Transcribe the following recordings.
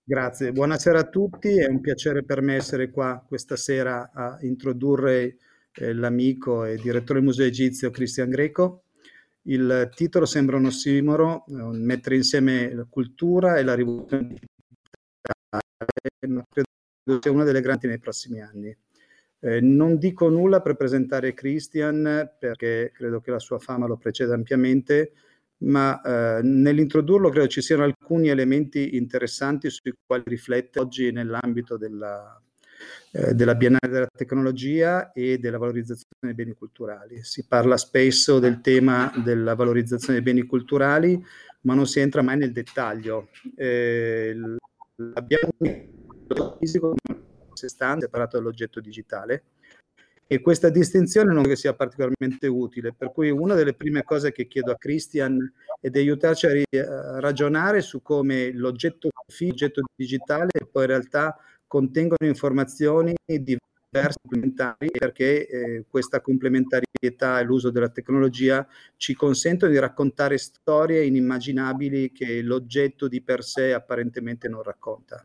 Grazie, buonasera a tutti, è un piacere per me essere qua questa sera a introdurre l'amico e direttore del Museo Egizio Cristian Greco. Il titolo sembra un ossimoro, mettere insieme la cultura e la rivoluzione digitale, ma credo sia una delle grandi nei prossimi anni. Non dico nulla per presentare Christian perché credo che la sua fama lo preceda ampiamente, ma nell'introdurlo credo ci siano alcuni elementi interessanti sui quali riflettere oggi nell'ambito della Biennale della Tecnologia e della valorizzazione dei beni culturali. Si parla spesso del tema della valorizzazione dei beni culturali, ma non si entra mai nel dettaglio. Abbiamo un fisico come a sé stante, separato dall'oggetto digitale, e questa distinzione non è che sia particolarmente utile, per cui una delle prime cose che chiedo a Christian è di aiutarci a ragionare su come l'oggetto fisico, l'oggetto digitale poi in realtà contengono informazioni diverse complementari, perché questa complementarietà e l'uso della tecnologia ci consentono di raccontare storie inimmaginabili che l'oggetto di per sé apparentemente non racconta.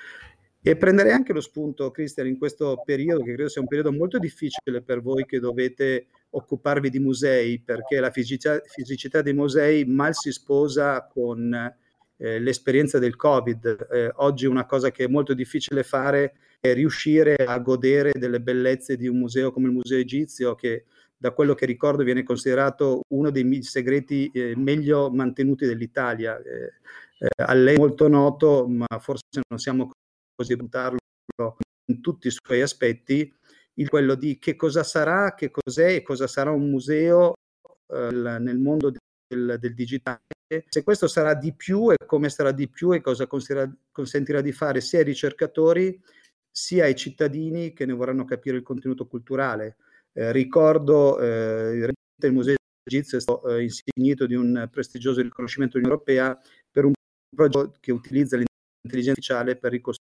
E prenderei anche lo spunto, Cristian, in questo periodo, che credo sia un periodo molto difficile per voi che dovete occuparvi di musei, perché la fisicità dei musei mal si sposa con l'esperienza del Covid. Oggi una cosa che è molto difficile fare è riuscire a godere delle bellezze di un museo come il Museo Egizio, che da quello che ricordo viene considerato uno dei segreti meglio mantenuti dell'Italia. A lei è molto noto, ma forse non siamo così puntarlo in tutti i suoi aspetti, quello di che cosa sarà, che cos'è e cosa sarà un museo nel mondo del digitale, se questo sarà di più e come sarà di più e cosa consentirà di fare sia ai ricercatori sia ai cittadini che ne vorranno capire il contenuto culturale. Ricordo il Museo Egizio è stato insignito di un prestigioso riconoscimento dell'Unione Europea per un progetto che utilizza l'intelligenza artificiale per ricostruire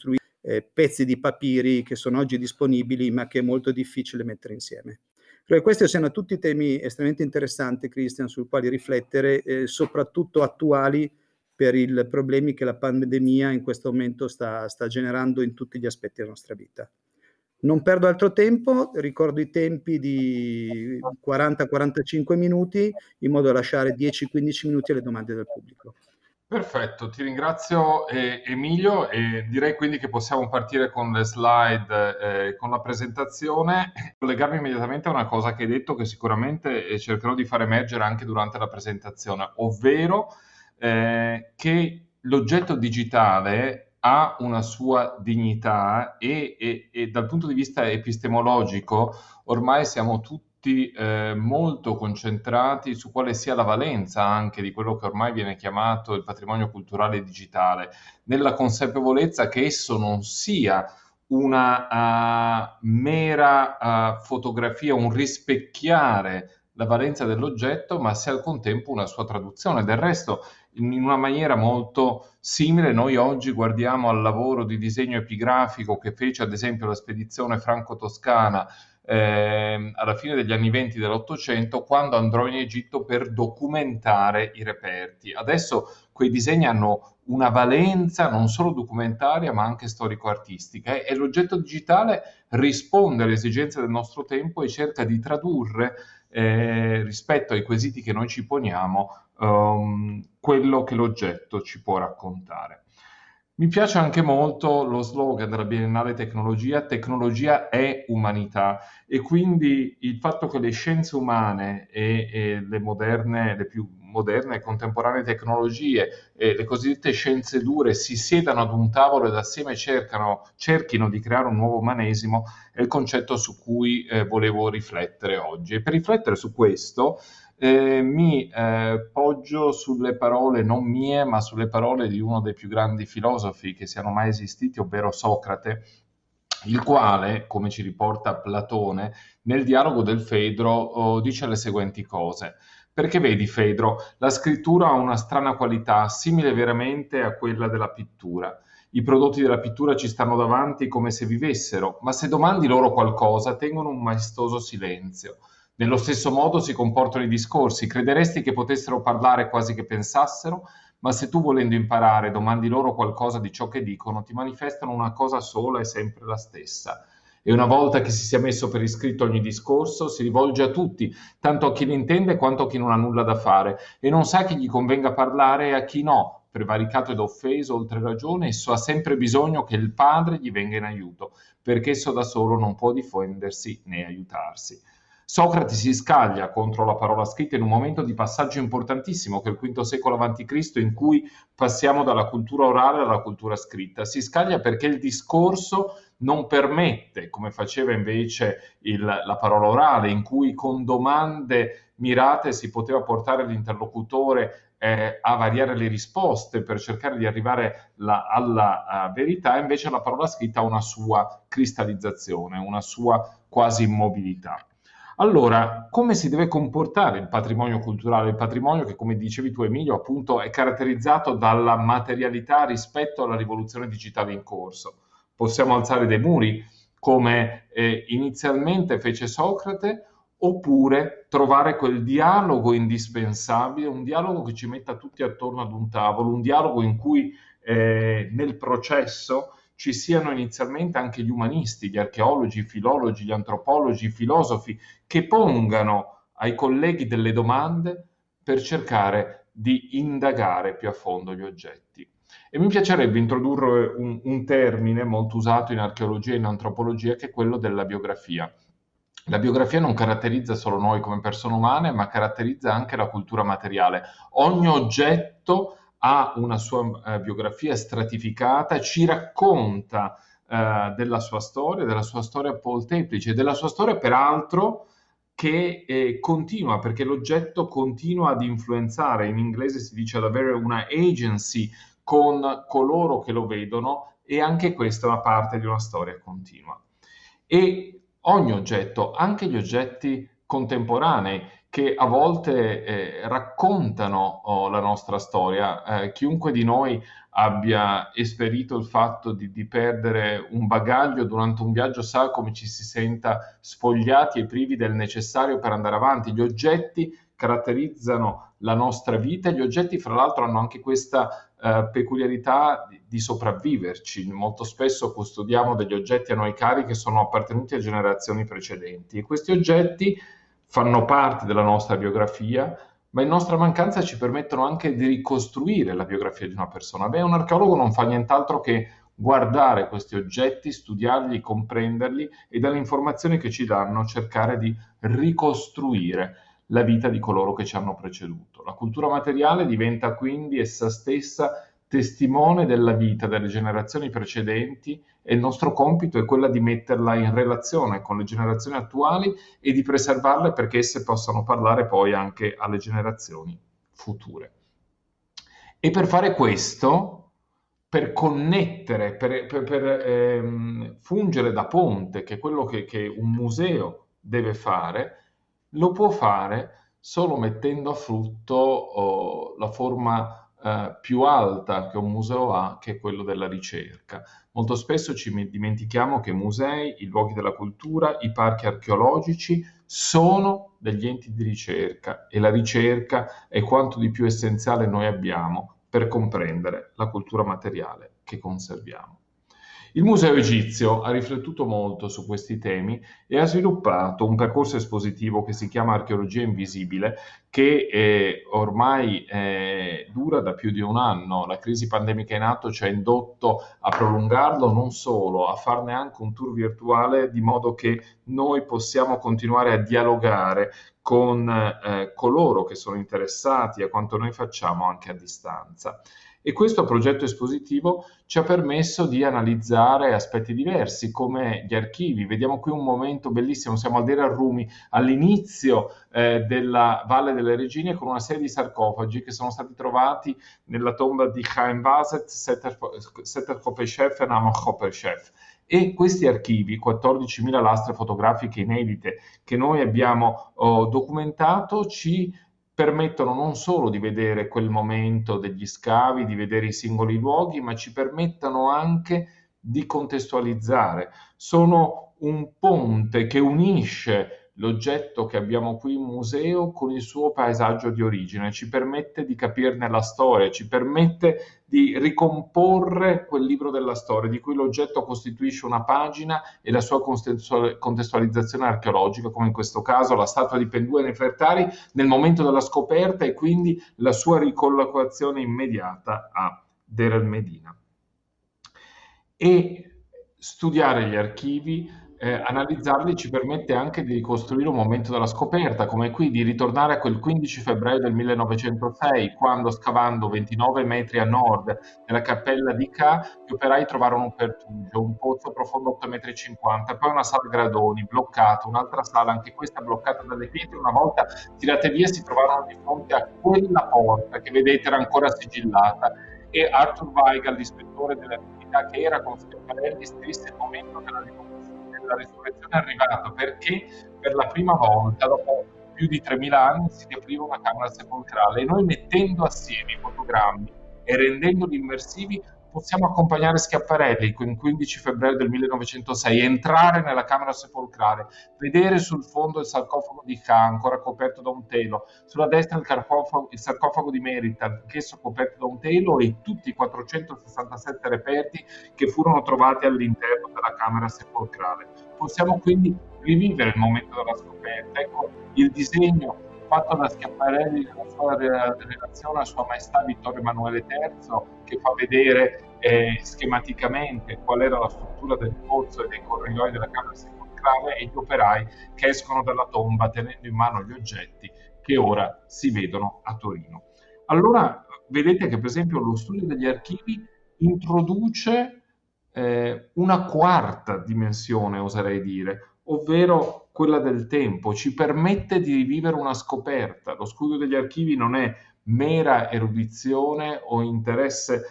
pezzi di papiri che sono oggi disponibili ma che è molto difficile mettere insieme. Credo che questi siano tutti temi estremamente interessanti, Christian, sui quali riflettere, soprattutto attuali per i problemi che la pandemia in questo momento sta generando in tutti gli aspetti della nostra vita. Non perdo altro tempo, ricordo i tempi di 40-45 minuti in modo da lasciare 10-15 minuti alle domande del pubblico. Perfetto, ti ringrazio Emilio e direi quindi che possiamo partire con le slide, con la presentazione e collegarmi immediatamente a una cosa che hai detto che sicuramente cercherò di far emergere anche durante la presentazione, ovvero che l'oggetto digitale ha una sua dignità e dal punto di vista epistemologico ormai siamo tutti molto concentrati su quale sia la valenza anche di quello che ormai viene chiamato il patrimonio culturale digitale, nella consapevolezza che esso non sia una mera fotografia, un rispecchiare la valenza dell'oggetto, ma sia al contempo una sua traduzione. Del resto, in una maniera molto simile, noi oggi guardiamo al lavoro di disegno epigrafico che fece ad esempio la spedizione franco-toscana alla fine degli anni 20 dell'Ottocento, quando andrò in Egitto per documentare i reperti. Adesso quei disegni hanno una valenza non solo documentaria ma anche storico-artistica e l'oggetto digitale risponde alle esigenze del nostro tempo e cerca di tradurre rispetto ai quesiti che noi ci poniamo quello che l'oggetto ci può raccontare. Mi piace anche molto lo slogan della Biennale Tecnologia: tecnologia è umanità, e quindi il fatto che le scienze umane e le più moderne e contemporanee tecnologie e le cosiddette scienze dure si siedano ad un tavolo ed assieme cerchino di creare un nuovo umanesimo è il concetto su cui volevo riflettere oggi. E per riflettere su questo mi poggio sulle parole non mie, ma sulle parole di uno dei più grandi filosofi che siano mai esistiti, ovvero Socrate, il quale, come ci riporta Platone, nel dialogo del Fedro dice le seguenti cose. Perché vedi, Fedro, la scrittura ha una strana qualità, simile veramente a quella della pittura. I prodotti della pittura ci stanno davanti come se vivessero, ma se domandi loro qualcosa, tengono un maestoso silenzio. Nello stesso modo si comportano i discorsi, crederesti che potessero parlare quasi che pensassero? ma se tu volendo imparare domandi loro qualcosa di ciò che dicono, ti manifestano una cosa sola e sempre la stessa. E una volta che si sia messo per iscritto ogni discorso, si rivolge a tutti, tanto a chi ne intende quanto a chi non ha nulla da fare, e non sa a chi gli convenga parlare e a chi no, prevaricato ed offeso oltre ragione, esso ha sempre bisogno che il padre gli venga in aiuto, perché esso da solo non può difendersi né aiutarsi. Socrate si scaglia contro la parola scritta in un momento di passaggio importantissimo, che è il V secolo a.C., in cui passiamo dalla cultura orale alla cultura scritta. Si scaglia perché il discorso non permette, come faceva invece la parola orale, in cui con domande mirate si poteva portare l'interlocutore a variare le risposte per cercare di arrivare alla verità, invece la parola scritta ha una sua cristallizzazione, una sua quasi immobilità. Allora, come si deve comportare il patrimonio culturale? Il patrimonio che, come dicevi tu Emilio, appunto è caratterizzato dalla materialità rispetto alla rivoluzione digitale in corso. Possiamo alzare dei muri, come inizialmente fece Socrate, oppure trovare quel dialogo indispensabile, un dialogo che ci metta tutti attorno ad un tavolo, un dialogo in cui nel processo ci siano inizialmente anche gli umanisti, gli archeologi, i filologi, gli antropologi, i filosofi, che pongano ai colleghi delle domande per cercare di indagare più a fondo gli oggetti. E mi piacerebbe introdurre un termine molto usato in archeologia e in antropologia, che è quello della biografia. La biografia non caratterizza solo noi come persone umane, ma caratterizza anche la cultura materiale. Ogni oggetto ha una sua biografia stratificata, ci racconta della sua storia molteplice, della sua storia peraltro che continua, perché l'oggetto continua ad influenzare, in inglese si dice ad avere una agency con coloro che lo vedono, e anche questa è una parte di una storia continua. E ogni oggetto, anche gli oggetti contemporanei, che a volte raccontano la nostra storia. Chiunque di noi abbia esperito il fatto di perdere un bagaglio durante un viaggio sa come ci si senta spogliati e privi del necessario per andare avanti. Gli oggetti caratterizzano la nostra vita, e gli oggetti fra l'altro hanno anche questa peculiarità di sopravviverci. Molto spesso custodiamo degli oggetti a noi cari che sono appartenuti a generazioni precedenti, e questi oggetti fanno parte della nostra biografia, ma in nostra mancanza ci permettono anche di ricostruire la biografia di una persona. Beh, un archeologo non fa nient'altro che guardare questi oggetti, studiarli, comprenderli, e dalle informazioni che ci danno cercare di ricostruire la vita di coloro che ci hanno preceduto. La cultura materiale diventa quindi essa stessa testimone della vita delle generazioni precedenti, e il nostro compito è quello di metterla in relazione con le generazioni attuali e di preservarle perché esse possano parlare poi anche alle generazioni future. E per fare questo, per connettere, per fungere da ponte, che è quello che un museo deve fare, lo può fare solo mettendo a frutto la forma più alta che un museo ha, che è quello della ricerca. Molto spesso ci dimentichiamo che i musei, i luoghi della cultura, i parchi archeologici sono degli enti di ricerca, e la ricerca è quanto di più essenziale noi abbiamo per comprendere la cultura materiale che conserviamo. Il Museo Egizio ha riflettuto molto su questi temi e ha sviluppato un percorso espositivo che si chiama Archeologia Invisibile, che ormai dura da più di un anno. La crisi pandemica in atto ci ha indotto a prolungarlo, non solo, a farne anche un tour virtuale, di modo che noi possiamo continuare a dialogare con coloro che sono interessati a quanto noi facciamo anche a distanza. E questo progetto espositivo ci ha permesso di analizzare aspetti diversi, come gli archivi. Vediamo qui un momento bellissimo, siamo al Deir al-Rumi, all'inizio della Valle delle Regine, con una serie di sarcofagi che sono stati trovati nella tomba di Chaim Vaset, Seter Hopeshef e Nahum Hopeshef. E questi archivi, 14.000 lastre fotografiche inedite che noi abbiamo documentato, ci permettono non solo di vedere quel momento degli scavi, di vedere i singoli luoghi, ma ci permettono anche di contestualizzare. Sono un ponte che unisce l'oggetto che abbiamo qui in museo con il suo paesaggio di origine, ci permette di capirne la storia, ci permette di ricomporre quel libro della storia, di cui l'oggetto costituisce una pagina e la sua contestualizzazione archeologica, come in questo caso la statua di Penduè Nefertari nel momento della scoperta e quindi la sua ricollocazione immediata a Deir el-Medina. E studiare gli archivi, analizzarli ci permette anche di ricostruire un momento della scoperta, come qui di ritornare a quel 15 febbraio del 1906, quando scavando 29 metri a nord della cappella di Ca, gli operai trovarono un pertugio, un pozzo profondo 8,50 metri, poi una sala gradoni bloccata, un'altra sala, anche questa bloccata dalle pietre. Una volta tirate via si trovarono di fronte a quella porta che vedete era ancora sigillata, e Arthur Weigel, l'ispettore delle attività che era con Schiaparelli, scrisse: il momento della risurrezione è arrivato, perché per la prima volta dopo più di 3000 anni si riapriva una camera sepolcrale, e noi, mettendo assieme i fotogrammi e rendendoli immersivi, possiamo accompagnare Schiaparelli in 15 febbraio del 1906, entrare nella camera sepolcrale, vedere sul fondo il sarcofago di Ca, ancora coperto da un telo, sulla destra il sarcofago di Merita, anch'esso coperto da un telo, e tutti i 467 reperti che furono trovati all'interno della camera sepolcrale. Possiamo quindi rivivere il momento della scoperta. Ecco il disegno fatto da Schiaparelli nella sua relazione a Sua Maestà Vittorio Emanuele III, che fa vedere schematicamente qual era la struttura del pozzo e dei corridoi della camera sepolcrale, e gli operai che escono dalla tomba tenendo in mano gli oggetti che ora si vedono a Torino. Allora vedete che per esempio lo studio degli archivi introduce una quarta dimensione, oserei dire, ovvero quella del tempo. Ci permette di rivivere una scoperta. Lo studio degli archivi non è mera erudizione o interesse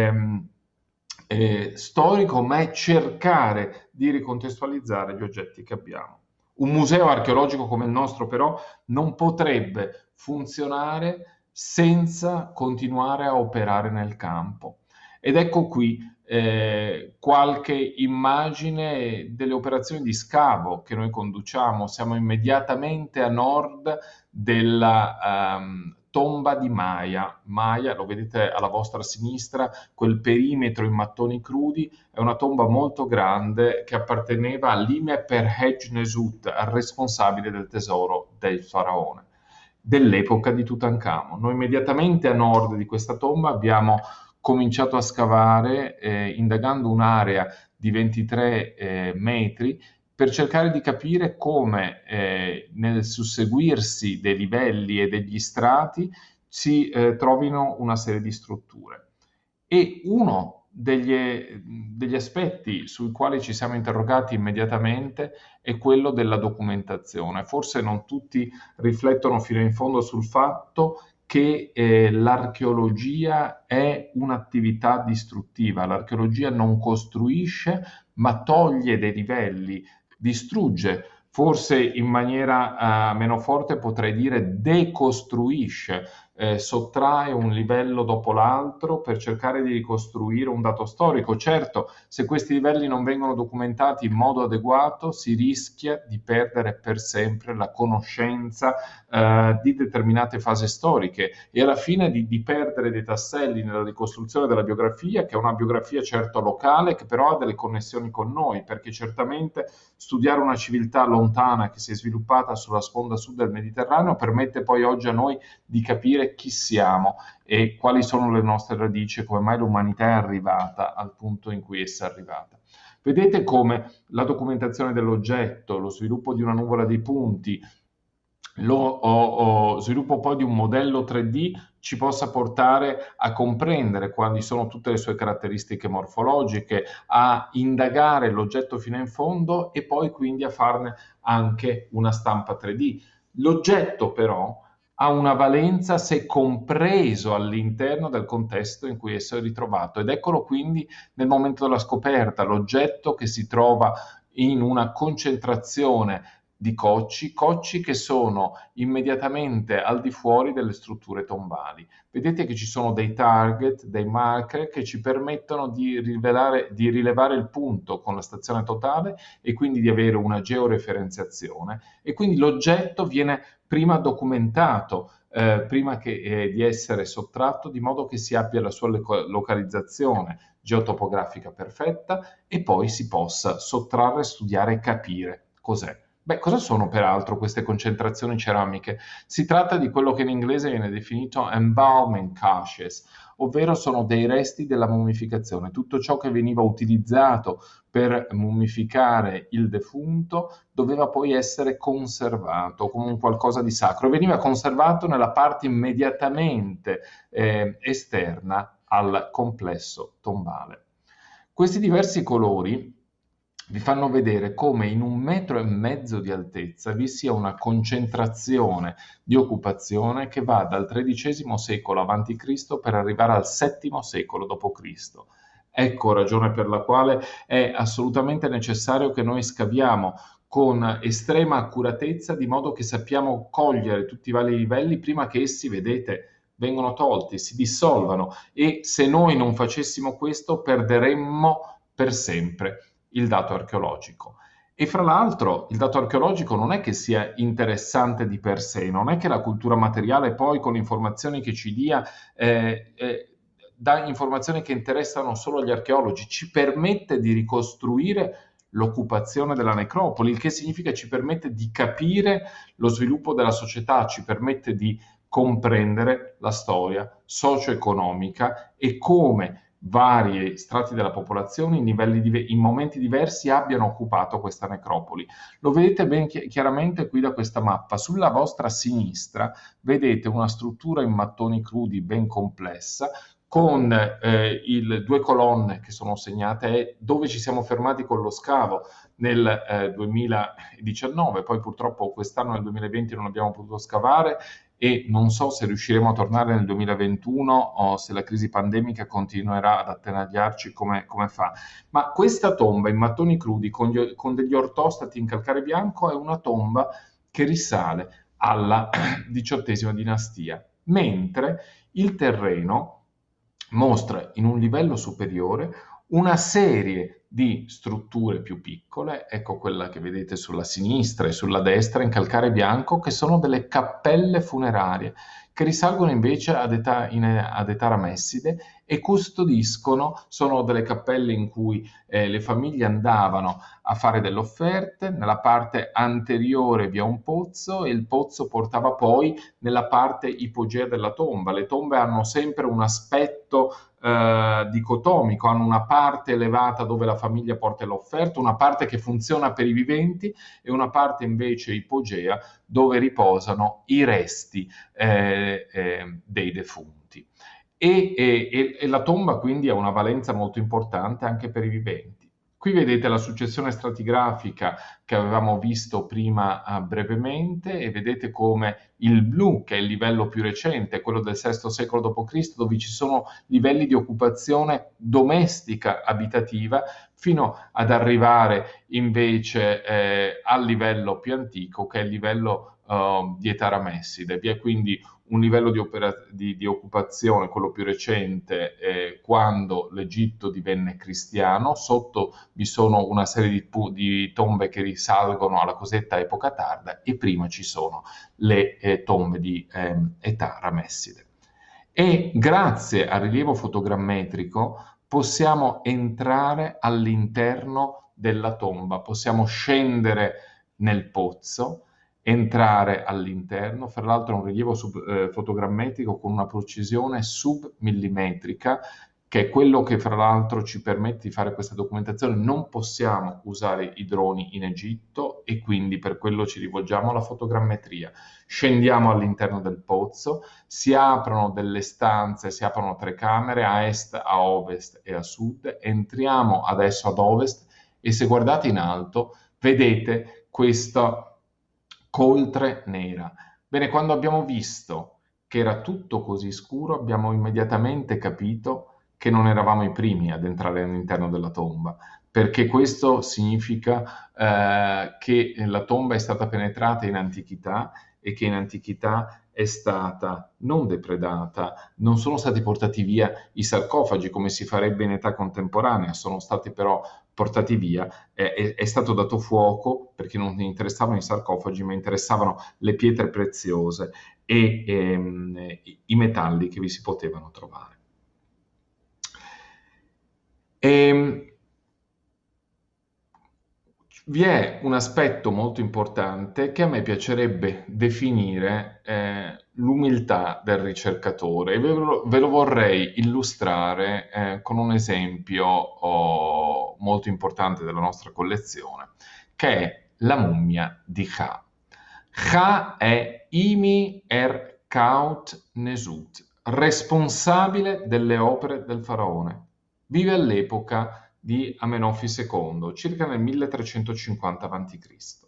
storico, ma è cercare di ricontestualizzare gli oggetti che abbiamo. Un museo archeologico come il nostro, però, non potrebbe funzionare senza continuare a operare nel campo. Ed ecco qui qualche immagine delle operazioni di scavo che noi conduciamo. Siamo immediatamente a nord della tomba di Maia. Maia, lo vedete alla vostra sinistra, quel perimetro in mattoni crudi, è una tomba molto grande che apparteneva all'Ime per Hej-Nesut, al responsabile del tesoro del faraone dell'epoca di Tutankhamon. Noi immediatamente a nord di questa tomba abbiamo cominciato a scavare, indagando un'area di 23 metri, per cercare di capire come nel susseguirsi dei livelli e degli strati si trovino una serie di strutture. E uno degli aspetti sui quali ci siamo interrogati immediatamente è quello della documentazione. Forse non tutti riflettono fino in fondo sul fatto che l'archeologia è un'attività distruttiva. L'archeologia non costruisce, ma toglie dei livelli, distrugge. Forse in maniera meno forte potrei dire decostruisce, sottrae un livello dopo l'altro per cercare di ricostruire un dato storico. Certo, se questi livelli non vengono documentati in modo adeguato, si rischia di perdere per sempre la conoscenza di determinate fasi storiche, e alla fine di perdere dei tasselli nella ricostruzione della biografia, che è una biografia certo locale, che però ha delle connessioni con noi, perché certamente studiare una civiltà lontana che si è sviluppata sulla sponda sud del Mediterraneo permette poi oggi a noi di capire chi siamo e quali sono le nostre radici e come mai l'umanità è arrivata al punto in cui essa è arrivata. Vedete come la documentazione dell'oggetto, lo sviluppo di una nuvola di punti, lo sviluppo poi di un modello 3D ci possa portare a comprendere quali sono tutte le sue caratteristiche morfologiche, a indagare l'oggetto fino in fondo e poi quindi a farne anche una stampa 3D. L'oggetto però ha una valenza se compreso all'interno del contesto in cui esso è ritrovato, ed eccolo quindi nel momento della scoperta, l'oggetto che si trova in una concentrazione di cocci che sono immediatamente al di fuori delle strutture tombali. Vedete che ci sono dei target, dei marker che ci permettono di rilevare il punto con la stazione totale e quindi di avere una georeferenziazione, e quindi l'oggetto viene prima documentato, prima di essere sottratto, di modo che si abbia la sua localizzazione geotopografica perfetta e poi si possa sottrarre, studiare e capire cos'è. Beh, cosa sono peraltro queste concentrazioni ceramiche? Si tratta di quello che in inglese viene definito embalming caches, ovvero sono dei resti della mummificazione. Tutto ciò che veniva utilizzato per mummificare il defunto doveva poi essere conservato come un qualcosa di sacro. Veniva conservato nella parte immediatamente esterna al complesso tombale. Questi diversi colori vi fanno vedere come in 1,5 metri di altezza vi sia una concentrazione di occupazione che va dal XIII secolo a.C. per arrivare al VII secolo d.C. Ecco ragione per la quale è assolutamente necessario che noi scaviamo con estrema accuratezza, di modo che sappiamo cogliere tutti i vari livelli prima che essi, vedete, vengono tolti, si dissolvano, e se noi non facessimo questo perderemmo per sempre il dato archeologico. E fra l'altro il dato archeologico non è che sia interessante di per sé, non è che la cultura materiale poi con informazioni che ci dà informazioni che interessano solo agli archeologi, ci permette di ricostruire l'occupazione della necropoli, il che significa ci permette di capire lo sviluppo della società, ci permette di comprendere la storia socio-economica e come vari strati della popolazione in momenti diversi abbiano occupato questa necropoli. Lo vedete ben chiaramente qui da questa mappa. Sulla vostra sinistra vedete una struttura in mattoni crudi ben complessa, con due colonne che sono segnate dove ci siamo fermati con lo scavo nel 2019, poi purtroppo quest'anno nel 2020 non abbiamo potuto scavare e non so se riusciremo a tornare nel 2021 o se la crisi pandemica continuerà ad attanagliarci come fa. Ma questa tomba in mattoni crudi con degli ortostati in calcare bianco è una tomba che risale alla XVIII dinastia, mentre il terreno mostra in un livello superiore una serie di strutture più piccole, ecco quella che vedete sulla sinistra e sulla destra in calcare bianco, che sono delle cappelle funerarie, che risalgono invece ad età ramesside e custodiscono, sono delle cappelle in cui le famiglie andavano a fare delle offerte, nella parte anteriore vi è un pozzo e il pozzo portava poi nella parte ipogea della tomba. Le tombe hanno sempre un aspetto dicotomico, hanno una parte elevata dove la famiglia porta l'offerta, una parte che funziona per i viventi e una parte invece ipogea dove riposano i resti dei defunti. E la tomba quindi ha una valenza molto importante anche per i viventi. Qui vedete la successione stratigrafica che avevamo visto prima brevemente, e vedete come il blu, che è il livello più recente, quello del VI secolo d.C., dove ci sono livelli di occupazione domestica abitativa, fino ad arrivare invece al livello più antico, che è il livello di età ramesside. Vi è quindi un livello di occupazione, quello più recente, quando l'Egitto divenne cristiano. Sotto vi sono una serie di tombe che risalgono alla cosiddetta epoca tarda, e prima ci sono le tombe di età ramesside. E grazie al rilievo fotogrammetrico possiamo entrare all'interno della tomba, possiamo scendere nel pozzo, entrare all'interno. Fra l'altro è un rilievo fotogrammetrico con una precisione submillimetrica, che è quello che fra l'altro ci permette di fare questa documentazione. Non possiamo usare i droni in Egitto e quindi per quello ci rivolgiamo alla fotogrammetria. Scendiamo all'interno del pozzo, si aprono delle stanze, si aprono 3 camere a est, a ovest e a sud. Entriamo adesso ad ovest e se guardate in alto vedete questa coltre nera. Bene, quando abbiamo visto che era tutto così scuro, abbiamo immediatamente capito che non eravamo i primi ad entrare all'interno della tomba, perché questo significa che la tomba è stata penetrata in antichità e che in antichità è stata non depredata, non sono stati portati via i sarcofagi come si farebbe in età contemporanea, sono stati però portati via, è stato dato fuoco perché non interessavano i sarcofagi, ma interessavano le pietre preziose e i metalli che vi si potevano trovare. Vi è un aspetto molto importante che a me piacerebbe definire l'umiltà del ricercatore e ve lo vorrei illustrare con un esempio molto importante della nostra collezione, che è la mummia di Ka. Ka è Imi Erkaut Nesut, responsabile delle opere del faraone. Vive all'epoca di Amenofi II, circa nel 1350 a.C.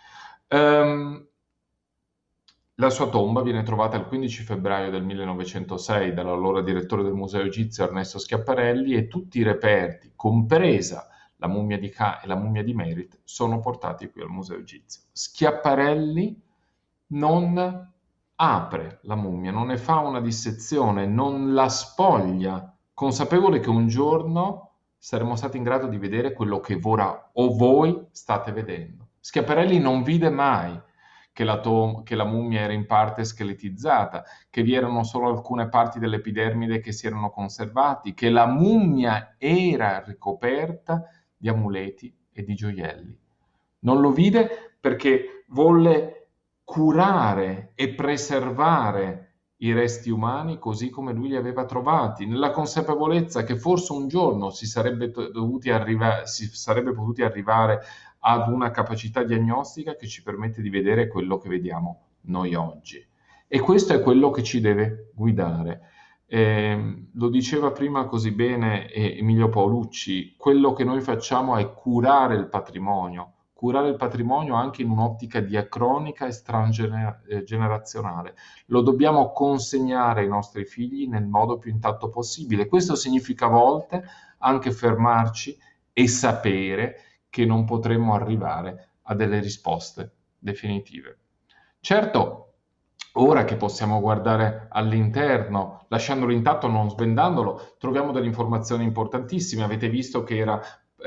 La sua tomba viene trovata il 15 febbraio del 1906 dall'allora direttore del Museo Egizio Ernesto Schiaparelli e tutti i reperti, compresa la mummia di Ka e la mummia di Merit, sono portati qui al Museo Egizio. Schiaparelli non apre la mummia, non ne fa una dissezione, non la spoglia, consapevole che un giorno saremmo stati in grado di vedere quello che ora o voi state vedendo. Schiaparelli non vide mai che la mummia era in parte scheletizzata, che vi erano solo alcune parti dell'epidermide che si erano conservati, che la mummia era ricoperta di amuleti e di gioielli. Non lo vide perché volle curare e preservare i resti umani così come lui li aveva trovati, nella consapevolezza che forse un giorno si sarebbe potuti arrivare ad una capacità diagnostica che ci permette di vedere quello che vediamo noi oggi. E questo è quello che ci deve guidare. Lo diceva prima così bene Emilio Paolucci, quello che noi facciamo è curare il patrimonio anche in un'ottica diacronica e transgenerazionale. Lo dobbiamo consegnare ai nostri figli nel modo più intatto possibile. Questo significa a volte anche fermarci e sapere che non potremo arrivare a delle risposte definitive. Certo, ora che possiamo guardare all'interno, lasciandolo intatto, non svendandolo, troviamo delle informazioni importantissime. Avete visto che era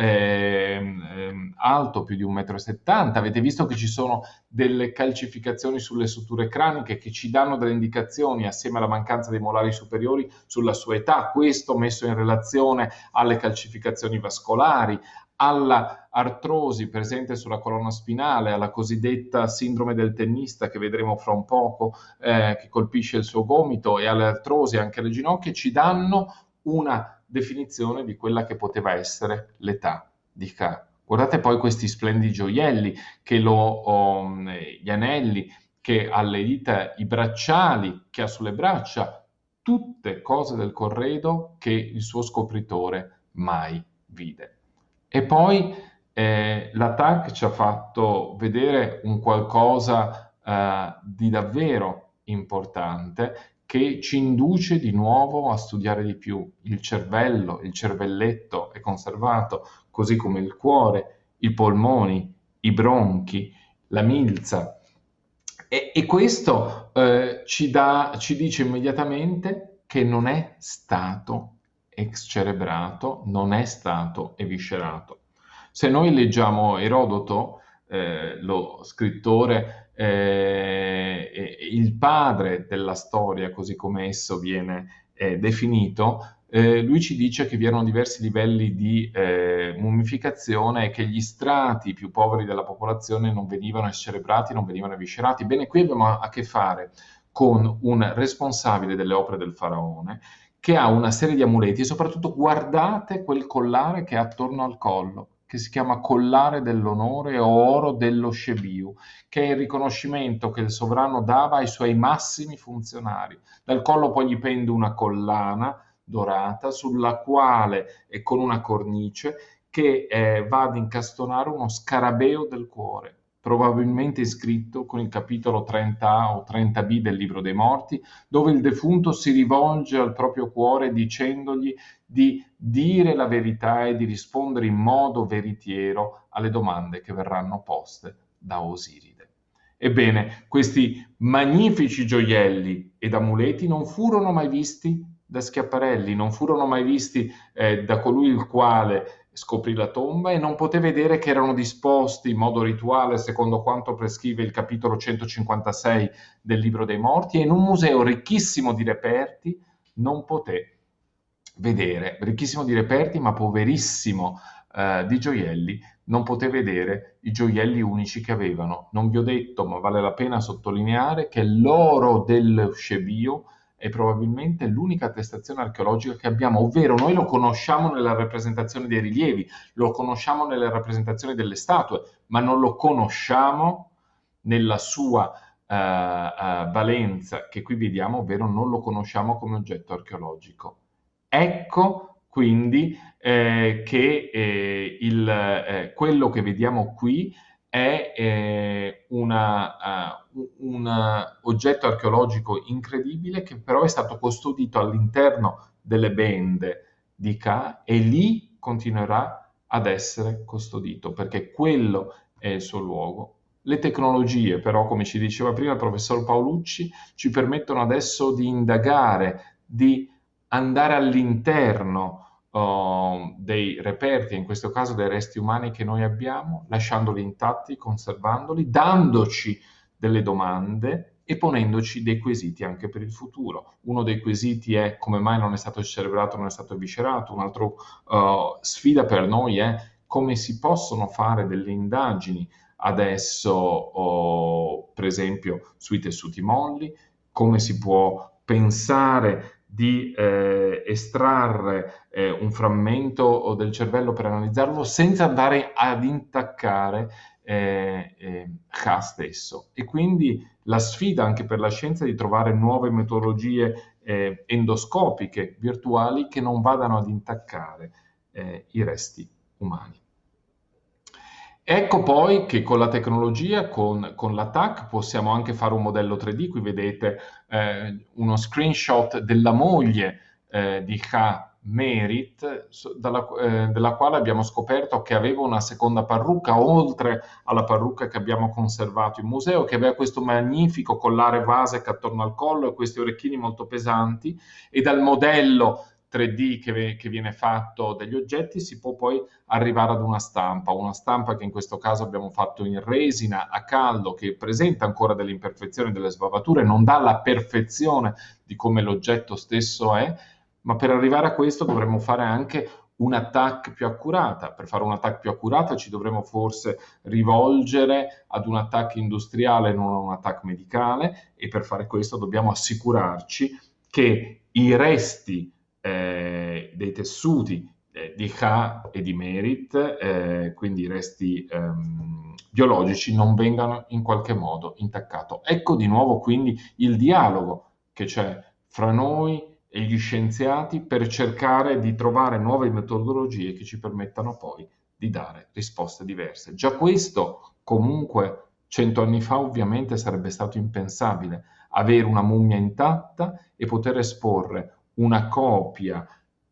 alto più di 1,70 m, avete visto che ci sono delle calcificazioni sulle suture craniche che ci danno delle indicazioni assieme alla mancanza dei molari superiori sulla sua età, questo messo in relazione alle calcificazioni vascolari, alla artrosi presente sulla colonna spinale, alla cosiddetta sindrome del tennista che vedremo fra un poco, che colpisce il suo gomito, e alle artrosi anche alle ginocchia, ci danno una definizione di quella che poteva essere l'età di Ka. Guardate poi questi splendidi gioielli, gli anelli che ha alle dita, i bracciali che ha sulle braccia, tutte cose del corredo che il suo scopritore mai vide. E poi l'attacco ci ha fatto vedere un qualcosa di davvero importante che ci induce di nuovo a studiare di più. Il cervello, il cervelletto è conservato, così come il cuore, i polmoni, i bronchi, la milza. E questo ci dice immediatamente che non è stato excerebrato, non è stato eviscerato. Se noi leggiamo Erodoto, lo scrittore, il padre della storia, così come esso viene definito, lui ci dice che vi erano diversi livelli di mummificazione e che gli strati più poveri della popolazione non venivano excerebrati, non venivano eviscerati. Bene, qui abbiamo a che fare con un responsabile delle opere del faraone che ha una serie di amuleti e soprattutto guardate quel collare che ha attorno al collo, che si chiama collare dell'onore o oro dello Shebiu, che è il riconoscimento che il sovrano dava ai suoi massimi funzionari. Dal collo poi gli pende una collana dorata sulla quale e con una cornice che va ad incastonare uno scarabeo del cuore. probabilmente iscritto con il capitolo 30A o 30B del Libro dei Morti, dove il defunto si rivolge al proprio cuore dicendogli di dire la verità e di rispondere in modo veritiero alle domande che verranno poste da Osiride. Ebbene, questi magnifici gioielli ed amuleti non furono mai visti da Schiaparelli, non furono mai visti da colui il quale scoprì la tomba e non poté vedere che erano disposti in modo rituale secondo quanto prescrive il capitolo 156 del Libro dei Morti, e in un museo ricchissimo di reperti non poté vedere, ricchissimo di reperti ma poverissimo di gioielli, non poté vedere i gioielli unici che avevano. Non vi ho detto, ma vale la pena sottolineare, che l'oro dell'Eusebio è probabilmente l'unica attestazione archeologica che abbiamo, ovvero noi lo conosciamo nella rappresentazione dei rilievi, lo conosciamo nelle rappresentazioni delle statue, ma non lo conosciamo nella sua valenza che qui vediamo, ovvero non lo conosciamo come oggetto archeologico. Ecco quindi che quello che vediamo qui è un oggetto archeologico incredibile che però è stato custodito all'interno delle bende di Ka e lì continuerà ad essere custodito perché quello è il suo luogo. Le tecnologie però, come ci diceva prima il professor Paolucci, ci permettono adesso di indagare, di andare all'interno dei reperti, in questo caso dei resti umani che noi abbiamo, lasciandoli intatti, conservandoli, dandoci delle domande e ponendoci dei quesiti anche per il futuro. Uno dei quesiti è come mai non è stato celebrato, non è stato eviscerato. Un'altra sfida per noi è come si possono fare delle indagini adesso, per esempio, sui tessuti molli, come si può pensare di estrarre un frammento del cervello per analizzarlo senza andare ad intaccare Ka stesso. E quindi la sfida anche per la scienza è di trovare nuove metodologie endoscopiche virtuali che non vadano ad intaccare i resti umani. Ecco poi che con la tecnologia, con l'ATAC, possiamo anche fare un modello 3D. Qui vedete uno screenshot della moglie di Ka, Merit, della quale abbiamo scoperto che aveva una seconda parrucca, oltre alla parrucca che abbiamo conservato in museo, che aveva questo magnifico collare Vasek attorno al collo e questi orecchini molto pesanti, e dal modello 3D che viene fatto degli oggetti si può poi arrivare ad una stampa che in questo caso abbiamo fatto in resina a caldo, che presenta ancora delle imperfezioni, delle sbavature, non dà la perfezione di come l'oggetto stesso è, ma per arrivare a questo dovremmo fare anche un attack più accurata. Per fare un attack più accurata ci dovremmo forse rivolgere ad un attack industriale, non a un attack medicale, e per fare questo dobbiamo assicurarci che i resti dei tessuti di Ka e di Merit, quindi i resti biologici, non vengano in qualche modo intaccati. Ecco di nuovo quindi il dialogo che c'è fra noi e gli scienziati per cercare di trovare nuove metodologie che ci permettano poi di dare risposte diverse. Già questo comunque 100 anni fa ovviamente sarebbe stato impensabile, avere una mummia intatta e poter esporre una copia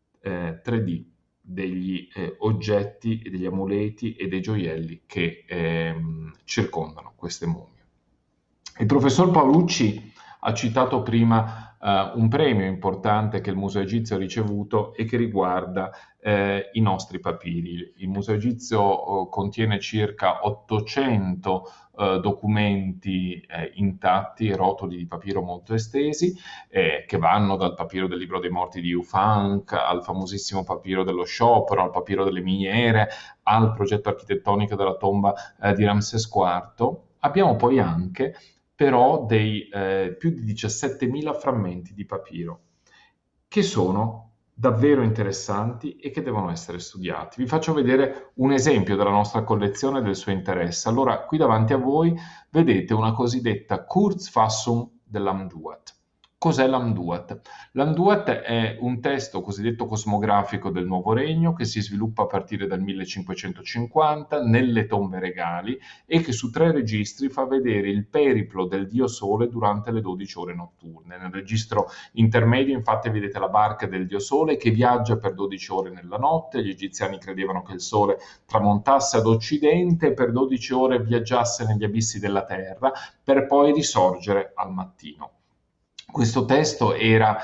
3D degli oggetti e degli amuleti e dei gioielli che circondano queste mummie. Il professor Paolucci ha citato prima un premio importante che il Museo Egizio ha ricevuto e che riguarda i nostri papiri. Il Museo Egizio contiene circa 800 documenti intatti, rotoli di papiro molto estesi, che vanno dal papiro del Libro dei Morti di Ufank al famosissimo papiro dello sciopero, al papiro delle miniere, al progetto architettonico della tomba di Ramses IV. Abbiamo poi anche però dei più di 17.000 frammenti di papiro che sono davvero interessanti e che devono essere studiati. Vi faccio vedere un esempio della nostra collezione e del suo interesse. Allora, qui davanti a voi vedete una cosiddetta Kurzfassung dell'Amduat. Cos'è l'Amduat? L'Amduat è un testo cosiddetto cosmografico del Nuovo Regno che si sviluppa a partire dal 1550 nelle tombe regali e che su 3 registri fa vedere il periplo del dio Sole durante le 12 ore notturne. Nel registro intermedio infatti vedete la barca del dio Sole che viaggia per 12 ore nella notte. Gli egiziani credevano che il Sole tramontasse ad occidente e per 12 ore viaggiasse negli abissi della terra per poi risorgere al mattino. Questo testo era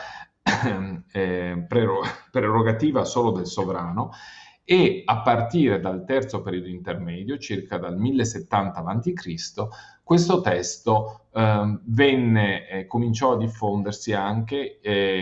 prerogativa solo del sovrano e a partire dal terzo periodo intermedio, circa dal 1070 a.C., questo testo cominciò a diffondersi anche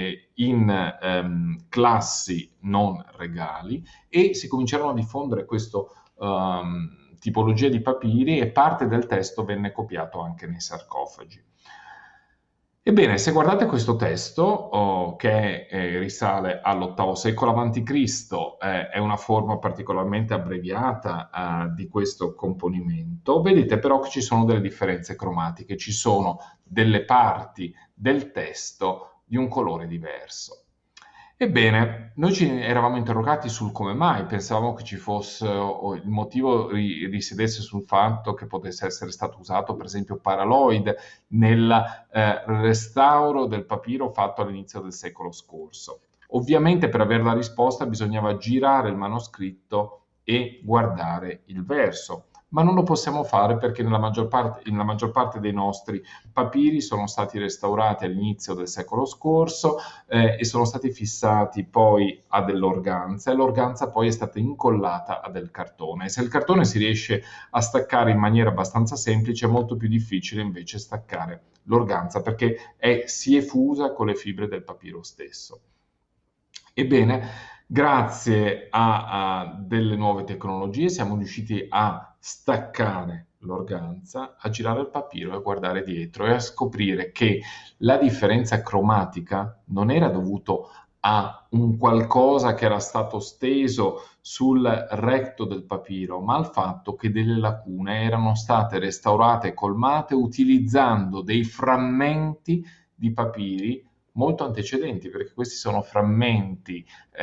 in classi non regali e si cominciarono a diffondere questa tipologia di papiri e parte del testo venne copiato anche nei sarcofagi. Ebbene, se guardate questo testo, che risale all'VIII secolo a.C., è una forma particolarmente abbreviata di questo componimento, vedete però che ci sono delle differenze cromatiche, ci sono delle parti del testo di un colore diverso. Ebbene, noi ci eravamo interrogati sul come mai, pensavamo che ci fosse, o il motivo risiedesse sul fatto che potesse essere stato usato per esempio paraloid nel restauro del papiro fatto all'inizio del secolo scorso. Ovviamente per avere la risposta bisognava girare il manoscritto e guardare il verso, ma non lo possiamo fare perché nella maggior parte dei nostri papiri sono stati restaurati all'inizio del secolo scorso e sono stati fissati poi a dell'organza e l'organza poi è stata incollata a del cartone. Se il cartone si riesce a staccare in maniera abbastanza semplice, è molto più difficile invece staccare l'organza perché si è fusa con le fibre del papiro stesso. Ebbene, grazie a delle nuove tecnologie siamo riusciti a staccare l'organza, a girare il papiro e a guardare dietro e a scoprire che la differenza cromatica non era dovuto a un qualcosa che era stato steso sul recto del papiro, ma al fatto che delle lacune erano state restaurate e colmate utilizzando dei frammenti di papiri molto antecedenti, perché questi sono frammenti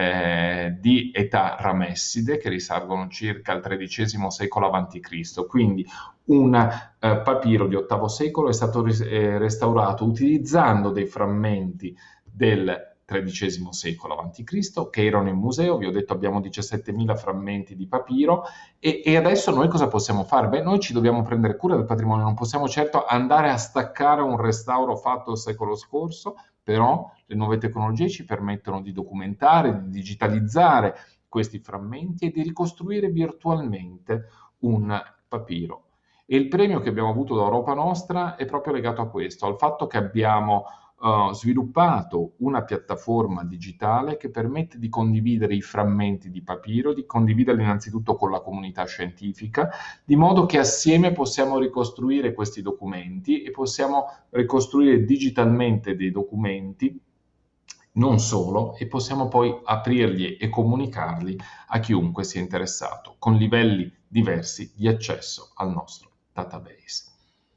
di età ramesside che risalgono circa al XIII secolo a.C. Quindi un papiro di VIII secolo è stato restaurato utilizzando dei frammenti del XIII secolo a.C. che erano in museo. Vi ho detto abbiamo 17.000 frammenti di papiro e adesso noi cosa possiamo fare? Beh, noi ci dobbiamo prendere cura del patrimonio, non possiamo certo andare a staccare un restauro fatto il secolo scorso, però le nuove tecnologie ci permettono di documentare, di digitalizzare questi frammenti e di ricostruire virtualmente un papiro. E il premio che abbiamo avuto da Europa Nostra è proprio legato a questo, al fatto che abbiamo sviluppato una piattaforma digitale che permette di condividere i frammenti di papiro, di condividerli innanzitutto con la comunità scientifica, di modo che assieme possiamo ricostruire questi documenti e possiamo ricostruire digitalmente dei documenti, non solo, e possiamo poi aprirli e comunicarli a chiunque sia interessato, con livelli diversi di accesso al nostro database.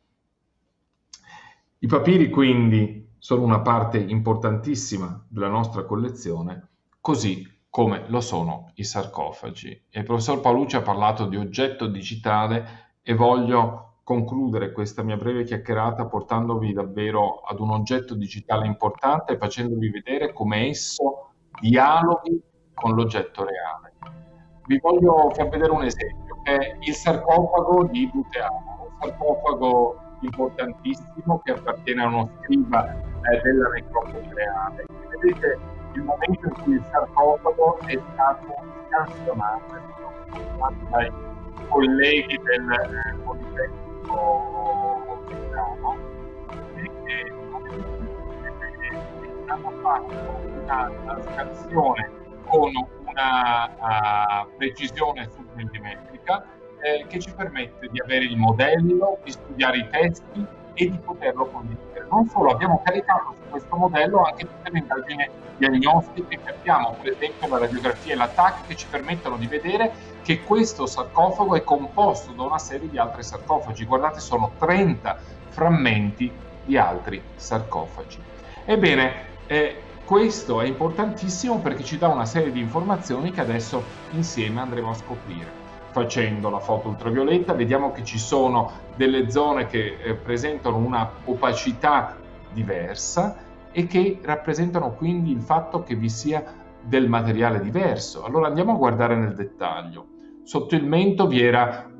I papiri quindi sono una parte importantissima della nostra collezione, così come lo sono i sarcofagi. E il professor Paolucci ha parlato di oggetto digitale e voglio concludere questa mia breve chiacchierata portandovi davvero ad un oggetto digitale importante e facendovi vedere come esso dialoghi con l'oggetto reale. Vi voglio far vedere un esempio, che è il sarcofago di Buteano, un sarcofago importantissimo che appartiene a uno scriba della necropoli reale. Vedete il momento in cui il sarcofago è stato scansionato dai colleghi del Politecnico Milano e hanno fatto una scansione con una precisione submillimetrica che ci permette di avere il modello, di studiare i testi e di poterlo condividere. Non solo, abbiamo caricato su questo modello anche tutte le indagini diagnostiche che abbiamo, per esempio la radiografia e la TAC, che ci permettono di vedere che questo sarcofago è composto da una serie di altri sarcofagi. Guardate, sono 30 frammenti di altri sarcofagi. Ebbene, questo è importantissimo perché ci dà una serie di informazioni che adesso insieme andremo a scoprire. Facendo la foto ultravioletta vediamo che ci sono delle zone che presentano una opacità diversa e che rappresentano quindi il fatto che vi sia del materiale diverso. Allora andiamo a guardare nel dettaglio. Sotto il mento vi era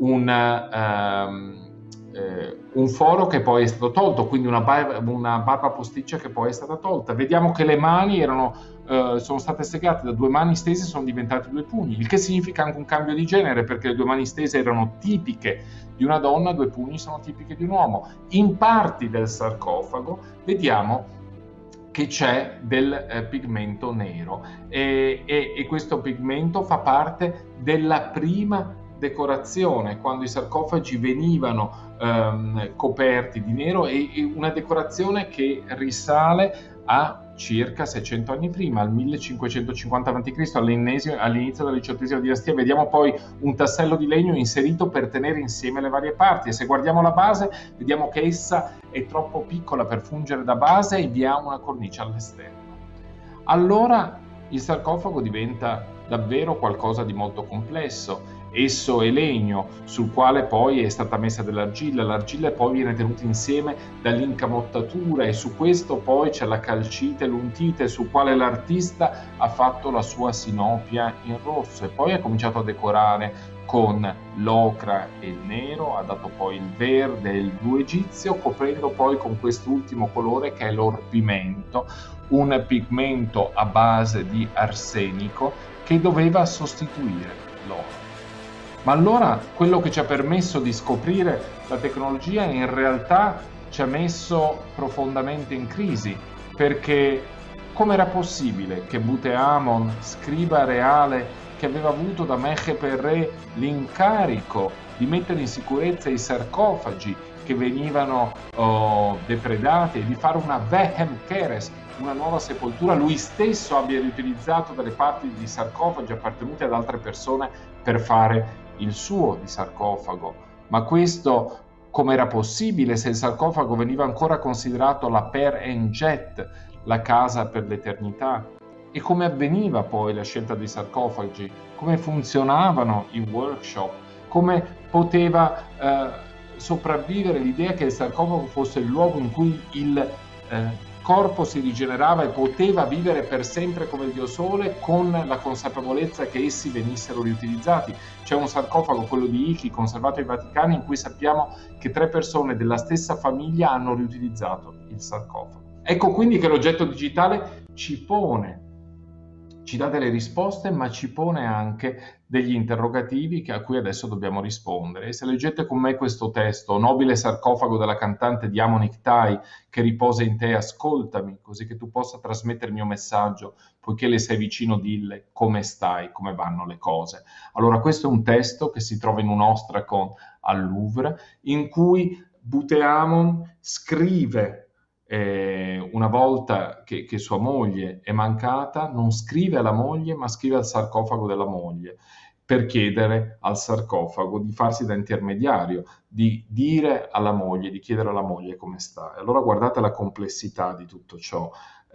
un foro che poi è stato tolto, quindi una barba posticcia che poi è stata tolta. Vediamo che le mani sono state segate da 2 mani stese, sono diventate 2 pugni, il che significa anche un cambio di genere, perché le 2 mani stese erano tipiche di una donna, 2 pugni sono tipiche di un uomo. In parti del sarcofago vediamo che c'è del pigmento nero e questo pigmento fa parte della prima decorazione, quando i sarcofagi venivano coperti di nero, e una decorazione che risale a circa 600 anni prima, al 1550 a.C., all'inizio della XVIII dinastia. Vediamo poi un tassello di legno inserito per tenere insieme le varie parti, e se guardiamo la base vediamo che essa è troppo piccola per fungere da base e vi ha una cornice all'esterno. Allora il sarcofago diventa davvero qualcosa di molto complesso. Esso è legno sul quale poi è stata messa dell'argilla, l'argilla poi viene tenuta insieme dall'incamottatura, e su questo poi c'è la calcite e l'untite sul quale l'artista ha fatto la sua sinopia in rosso, e poi ha cominciato a decorare con l'ocra e il nero, ha dato poi il verde e il blu egizio, coprendo poi con quest'ultimo colore che è l'orpimento, un pigmento a base di arsenico che doveva sostituire l'oro. Ma allora quello che ci ha permesso di scoprire la tecnologia in realtà ci ha messo profondamente in crisi, perché com'era possibile che Buteamon, scriba reale che aveva avuto da Meheper Re l'incarico di mettere in sicurezza i sarcofagi che venivano depredati e di fare una Vehem Keres, una nuova sepoltura, lui stesso abbia riutilizzato delle parti di sarcofagi appartenuti ad altre persone per fare il suo di sarcofago? Ma questo com'era possibile se il sarcofago veniva ancora considerato la Per Enjet, la casa per l'eternità? E come avveniva poi la scelta dei sarcofagi? Come funzionavano i workshop? Come poteva sopravvivere l'idea che il sarcofago fosse il luogo in cui il corpo si rigenerava e poteva vivere per sempre come il Dio Sole, con la consapevolezza che essi venissero riutilizzati? C'è un sarcofago, quello di Iki, conservato ai Vaticani, in cui sappiamo che 3 persone della stessa famiglia hanno riutilizzato il sarcofago. Ecco quindi che l'oggetto digitale ci dà delle risposte, ma ci pone anche degli interrogativi a cui adesso dobbiamo rispondere. E se leggete con me questo testo, Nobile sarcofago della cantante Diamond Iktai, che riposa in te, ascoltami, così che tu possa trasmettere il mio messaggio, poiché le sei vicino, dille come stai, come vanno le cose. Allora questo è un testo che si trova in un ostracon al Louvre, in cui Buteamon scrive, una volta che sua moglie è mancata, non scrive alla moglie ma scrive al sarcofago della moglie per chiedere al sarcofago di farsi da intermediario, di dire alla moglie, di chiedere alla moglie come sta. E allora guardate la complessità di tutto ciò.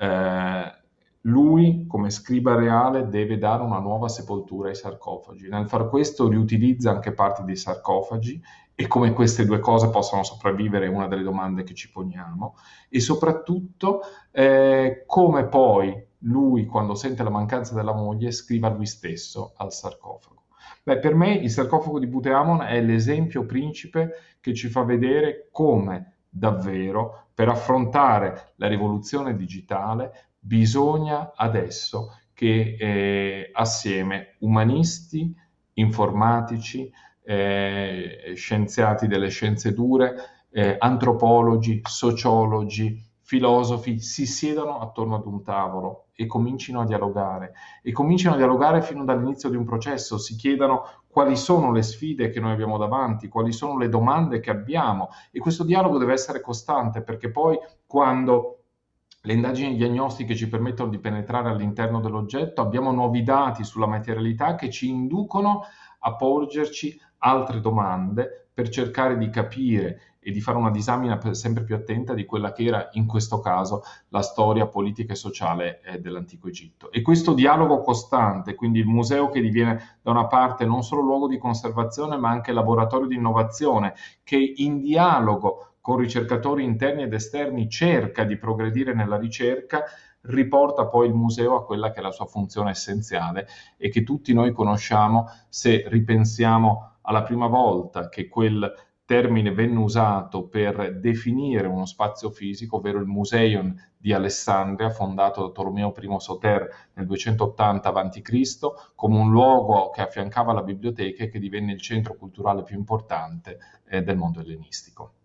Lui, come scriba reale, deve dare una nuova sepoltura ai sarcofagi. Nel far questo riutilizza anche parti dei sarcofagi, e come queste due cose possono sopravvivere è una delle domande che ci poniamo, e soprattutto come poi lui, quando sente la mancanza della moglie, scriva lui stesso al sarcofago. Beh, per me il sarcofago di Buteamon è l'esempio principe che ci fa vedere come davvero per affrontare la rivoluzione digitale bisogna adesso che assieme umanisti, informatici, scienziati delle scienze dure, antropologi, sociologi, filosofi si siedano attorno ad un tavolo e comincino a dialogare fino dall'inizio di un processo, si chiedano quali sono le sfide che noi abbiamo davanti, quali sono le domande che abbiamo, e questo dialogo deve essere costante, perché poi quando le indagini diagnostiche ci permettono di penetrare all'interno dell'oggetto, abbiamo nuovi dati sulla materialità che ci inducono a porgerci altre domande per cercare di capire e di fare una disamina sempre più attenta di quella che era in questo caso la storia politica e sociale dell'antico Egitto. E questo dialogo costante, quindi il museo che diviene da una parte non solo luogo di conservazione ma anche laboratorio di innovazione, che in dialogo con ricercatori interni ed esterni cerca di progredire nella ricerca, riporta poi il museo a quella che è la sua funzione essenziale e che tutti noi conosciamo se ripensiamo alla prima volta che quel termine venne usato per definire uno spazio fisico, ovvero il Museion di Alessandria, fondato da Tolomeo I Soter nel 280 a.C., come un luogo che affiancava la biblioteca e che divenne il centro culturale più importante del mondo ellenistico.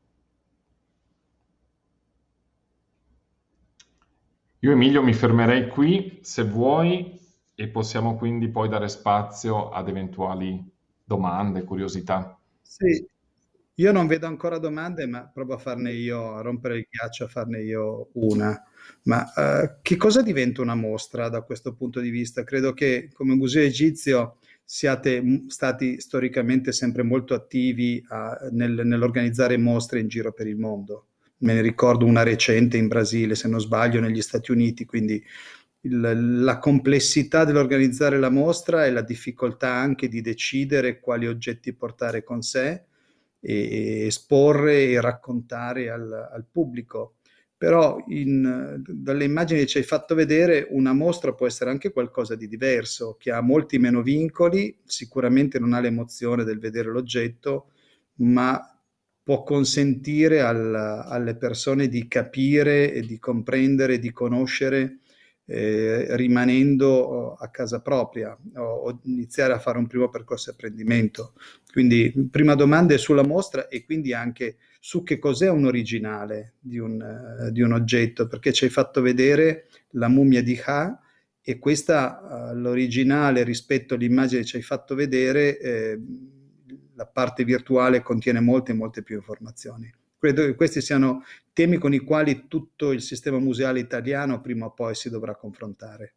Io, Emilio, mi fermerei qui, se vuoi, e possiamo quindi poi dare spazio ad eventuali domande, curiosità. Sì, io non vedo ancora domande, ma provo a farne io, a rompere il ghiaccio, a farne io una. Ma che cosa diventa una mostra da questo punto di vista? Credo che come Museo Egizio siate stati storicamente sempre molto attivi nell'organizzare mostre in giro per il mondo. Me ne ricordo una recente in Brasile, se non sbaglio, negli Stati Uniti, quindi la complessità dell'organizzare la mostra e la difficoltà anche di decidere quali oggetti portare con sé e esporre e raccontare al pubblico. Però dalle immagini che ci hai fatto vedere, una mostra può essere anche qualcosa di diverso, che ha molti meno vincoli, sicuramente non ha l'emozione del vedere l'oggetto, ma può consentire alle persone di capire e di comprendere, di conoscere, rimanendo a casa propria o iniziare a fare un primo percorso di apprendimento. Quindi, prima domanda è sulla mostra e quindi anche su che cos'è un originale di un oggetto, perché ci hai fatto vedere la mummia di Ha e questa, l'originale rispetto all'immagine che ci hai fatto vedere, la parte virtuale contiene molte, molte più informazioni. Credo che questi siano temi con i quali tutto il sistema museale italiano prima o poi si dovrà confrontare.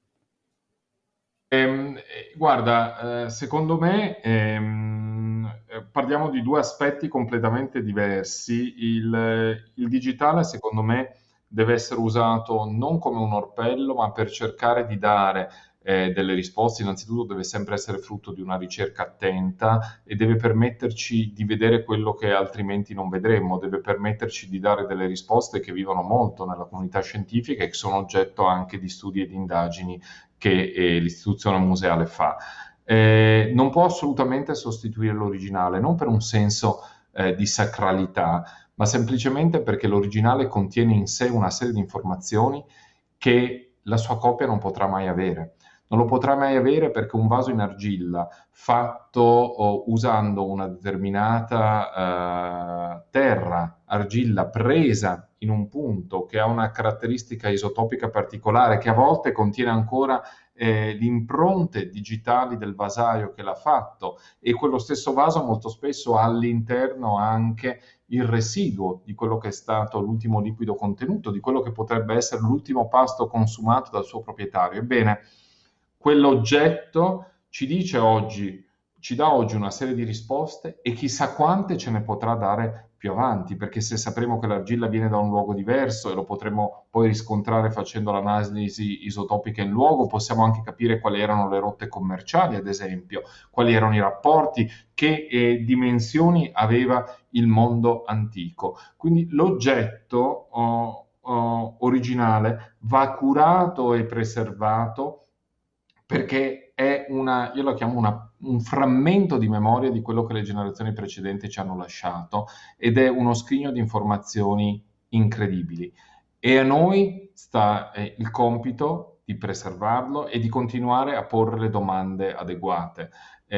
Guarda, secondo me parliamo di due aspetti completamente diversi. Il digitale, secondo me, deve essere usato non come un orpello, ma per cercare di dare delle risposte. Innanzitutto deve sempre essere frutto di una ricerca attenta e deve permetterci di vedere quello che altrimenti non vedremmo, deve permetterci di dare delle risposte che vivono molto nella comunità scientifica e che sono oggetto anche di studi ed indagini che l'istituzione museale fa. Non può assolutamente sostituire l'originale, non per un senso di sacralità, ma semplicemente perché l'originale contiene in sé una serie di informazioni che la sua copia non potrà mai avere. Non lo potrà mai avere perché un vaso in argilla fatto usando una determinata terra, argilla presa in un punto che ha una caratteristica isotopica particolare, che a volte contiene ancora le impronte digitali del vasaio che l'ha fatto, e quello stesso vaso molto spesso ha all'interno anche il residuo di quello che è stato l'ultimo liquido contenuto, di quello che potrebbe essere l'ultimo pasto consumato dal suo proprietario. Ebbene, quell'oggetto ci dice oggi, ci dà oggi una serie di risposte e chissà quante ce ne potrà dare più avanti, perché se sapremo che l'argilla viene da un luogo diverso e lo potremo poi riscontrare facendo l'analisi isotopica in luogo, possiamo anche capire quali erano le rotte commerciali, ad esempio, quali erano i rapporti, che dimensioni aveva il mondo antico. Quindi l'oggetto originale va curato e preservato perché è io la chiamo un frammento di memoria di quello che le generazioni precedenti ci hanno lasciato, ed è uno scrigno di informazioni incredibili. E a noi sta il compito di preservarlo e di continuare a porre le domande adeguate.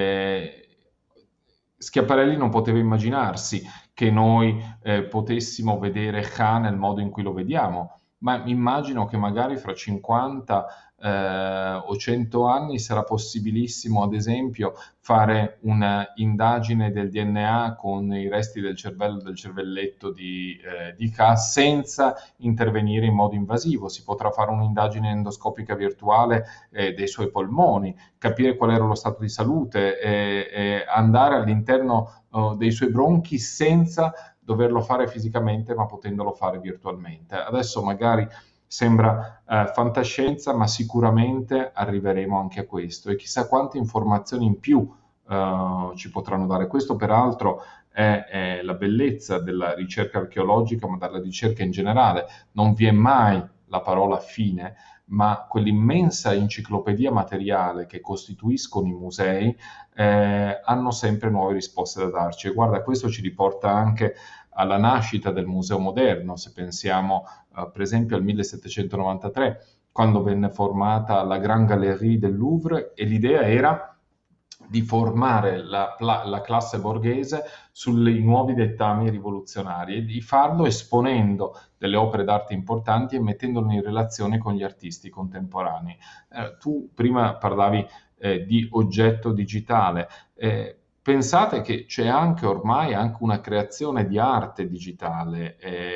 Schiaparelli non poteva immaginarsi che noi potessimo vedere Kha nel modo in cui lo vediamo, ma immagino che magari fra 50 o 100 anni sarà possibilissimo, ad esempio, fare un'indagine del DNA con i resti del cervello, del cervelletto di Kha, senza intervenire in modo invasivo. Si potrà fare un'indagine endoscopica virtuale dei suoi polmoni, capire qual era lo stato di salute, andare all'interno dei suoi bronchi senza doverlo fare fisicamente ma potendolo fare virtualmente. Adesso magari sembra fantascienza, ma sicuramente arriveremo anche a questo e chissà quante informazioni in più ci potranno dare. Questo peraltro è la bellezza della ricerca archeologica, ma della ricerca in generale. Non vi è mai la parola fine, ma quell'immensa enciclopedia materiale che costituiscono i musei hanno sempre nuove risposte da darci. E guarda, questo ci riporta anche alla nascita del Museo Moderno, se pensiamo per esempio al 1793, quando venne formata la Grande Galerie del Louvre, e l'idea era di formare la classe borghese sui nuovi dettami rivoluzionari e di farlo esponendo delle opere d'arte importanti e mettendole in relazione con gli artisti contemporanei. Tu prima parlavi di oggetto digitale. Pensate che c'è anche ormai anche una creazione di arte digitale,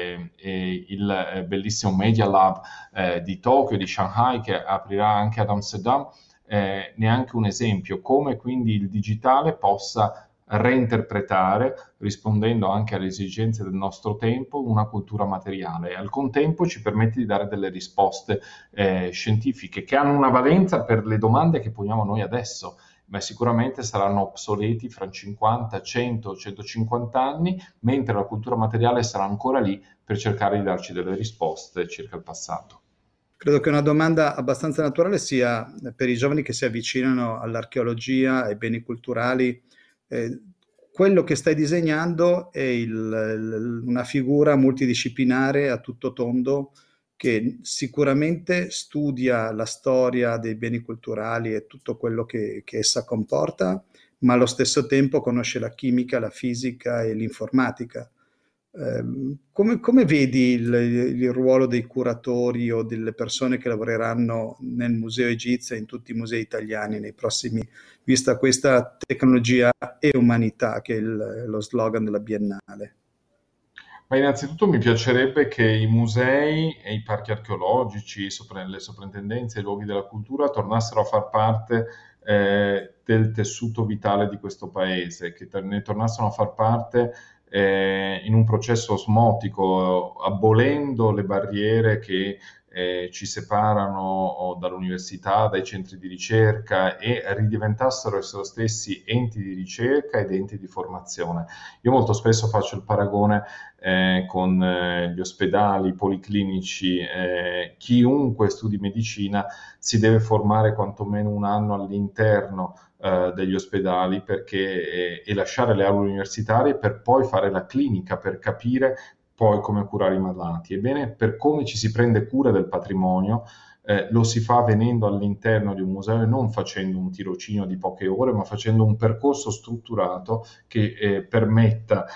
il bellissimo Media Lab di Tokyo, di Shanghai, che aprirà anche ad Amsterdam, neanche un esempio, come quindi il digitale possa reinterpretare, rispondendo anche alle esigenze del nostro tempo, una cultura materiale e al contempo ci permette di dare delle risposte scientifiche che hanno una valenza per le domande che poniamo noi adesso, ma sicuramente saranno obsoleti fra 50, 100, 150 anni, mentre la cultura materiale sarà ancora lì per cercare di darci delle risposte circa il passato. Credo che una domanda abbastanza naturale sia per i giovani che si avvicinano all'archeologia, ai beni culturali. Quello che stai disegnando è una figura multidisciplinare a tutto tondo che sicuramente studia la storia dei beni culturali e tutto quello che essa comporta, ma allo stesso tempo conosce la chimica, la fisica e l'informatica. Come vedi il ruolo dei curatori o delle persone che lavoreranno nel Museo Egizio e in tutti i musei italiani nei prossimi, vista questa tecnologia e umanità che è lo slogan della Biennale? Ma innanzitutto mi piacerebbe che i musei e i parchi archeologici, le soprintendenze e i luoghi della cultura tornassero a far parte del tessuto vitale di questo paese, che ne tornassero a far parte in un processo osmotico, abolendo le barriere che ci separano dall'università, dai centri di ricerca e ridiventassero essi stessi enti di ricerca ed enti di formazione. Io molto spesso faccio il paragone con gli ospedali, i policlinici, chiunque studi medicina si deve formare quantomeno un anno all'interno degli ospedali e lasciare le aule universitarie per poi fare la clinica, per capire poi come curare i malati. Ebbene, per come ci si prende cura del patrimonio, lo si fa venendo all'interno di un museo e non facendo un tirocinio di poche ore, ma facendo un percorso strutturato che permetta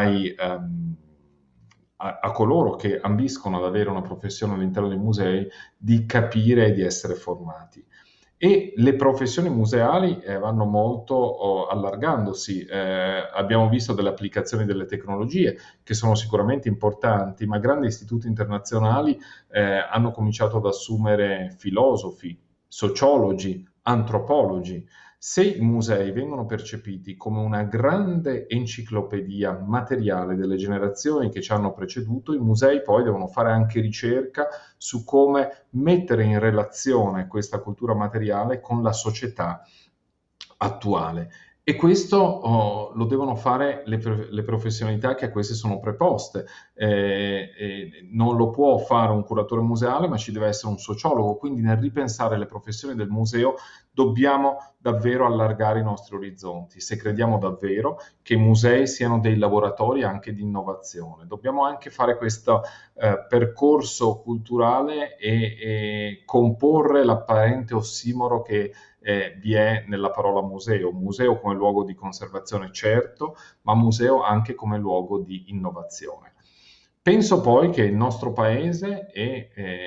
a coloro che ambiscono ad avere una professione all'interno dei musei di capire e di essere formati. E le professioni museali vanno molto allargandosi. Abbiamo visto delle applicazioni delle tecnologie che sono sicuramente importanti, ma grandi istituti internazionali hanno cominciato ad assumere filosofi, sociologi, antropologi. Se i musei vengono percepiti come una grande enciclopedia materiale delle generazioni che ci hanno preceduto, i musei poi devono fare anche ricerca su come mettere in relazione questa cultura materiale con la società attuale. E questo lo devono fare le professionalità che a queste sono preposte. Non lo può fare un curatore museale, ma ci deve essere un sociologo. Quindi nel ripensare le professioni del museo dobbiamo davvero allargare i nostri orizzonti. Se crediamo davvero che i musei siano dei laboratori anche di innovazione, dobbiamo anche fare questo percorso culturale e comporre l'apparente ossimoro che vi è nella parola museo. Museo come luogo di conservazione, certo, ma museo anche come luogo di innovazione. Penso poi che il nostro paese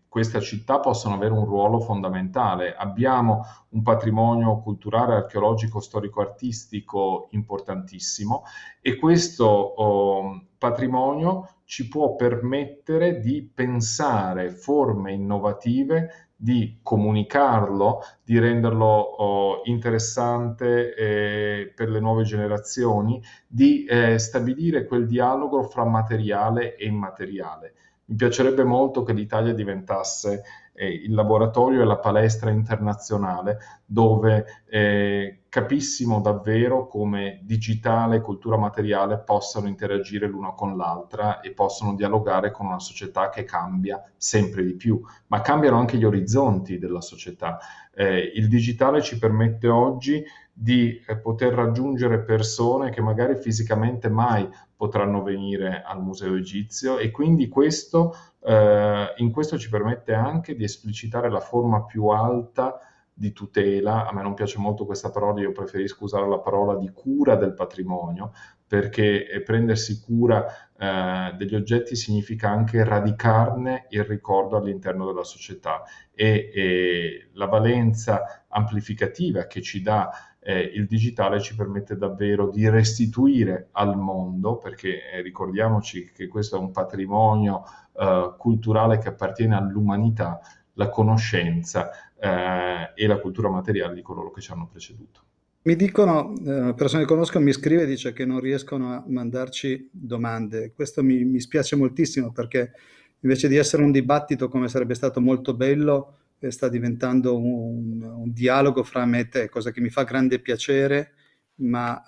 questa città possono avere un ruolo fondamentale. Abbiamo un patrimonio culturale, archeologico, storico-artistico importantissimo e questo patrimonio ci può permettere di pensare forme innovative, di comunicarlo, di renderlo interessante per le nuove generazioni, di stabilire quel dialogo fra materiale e immateriale. Mi piacerebbe molto che l'Italia diventasse il laboratorio e la palestra internazionale dove capissimo davvero come digitale e cultura materiale possano interagire l'una con l'altra e possono dialogare con una società che cambia sempre di più, ma cambiano anche gli orizzonti della società. Il digitale ci permette oggi di poter raggiungere persone che magari fisicamente mai potranno venire al Museo Egizio e quindi in questo ci permette anche di esplicitare la forma più alta di tutela. A me non piace molto questa parola, io preferisco usare la parola di cura del patrimonio, perché prendersi cura degli oggetti significa anche radicarne il ricordo all'interno della società e la valenza amplificativa che ci dà il digitale ci permette davvero di restituire al mondo, perché ricordiamoci che questo è un patrimonio culturale che appartiene all'umanità, la conoscenza e la cultura materiale di coloro che ci hanno preceduto. Mi dicono, una persona che conosco mi scrive e dice che non riescono a mandarci domande. Questo mi spiace moltissimo perché invece di essere un dibattito come sarebbe stato molto bello, sta diventando un dialogo fra me e te, cosa che mi fa grande piacere, ma,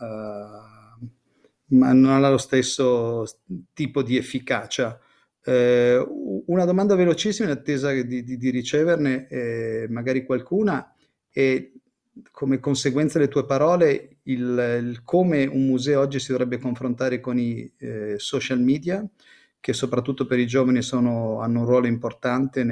ma non ha lo stesso tipo di efficacia. Una domanda velocissima in attesa di riceverne magari qualcuna e come conseguenza delle tue parole il come un museo oggi si dovrebbe confrontare con i social media, che soprattutto per i giovani hanno un ruolo importante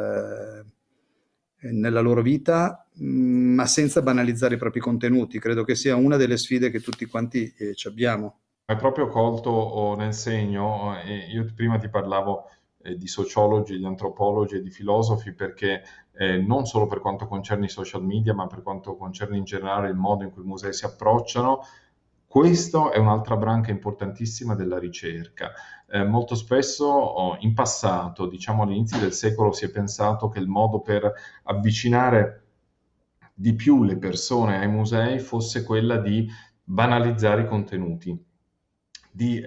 nella loro vita, ma senza banalizzare i propri contenuti. Credo che sia una delle sfide che tutti quanti ci abbiamo. Hai proprio colto nel segno, io prima ti parlavo di sociologi, di antropologi e di filosofi perché non solo per quanto concerne i social media, ma per quanto concerne in generale il modo in cui i musei si approcciano, questo è un'altra branca importantissima della ricerca. Molto spesso in passato, diciamo all'inizio del secolo, si è pensato che il modo per avvicinare di più le persone ai musei fosse quella di banalizzare i contenuti, di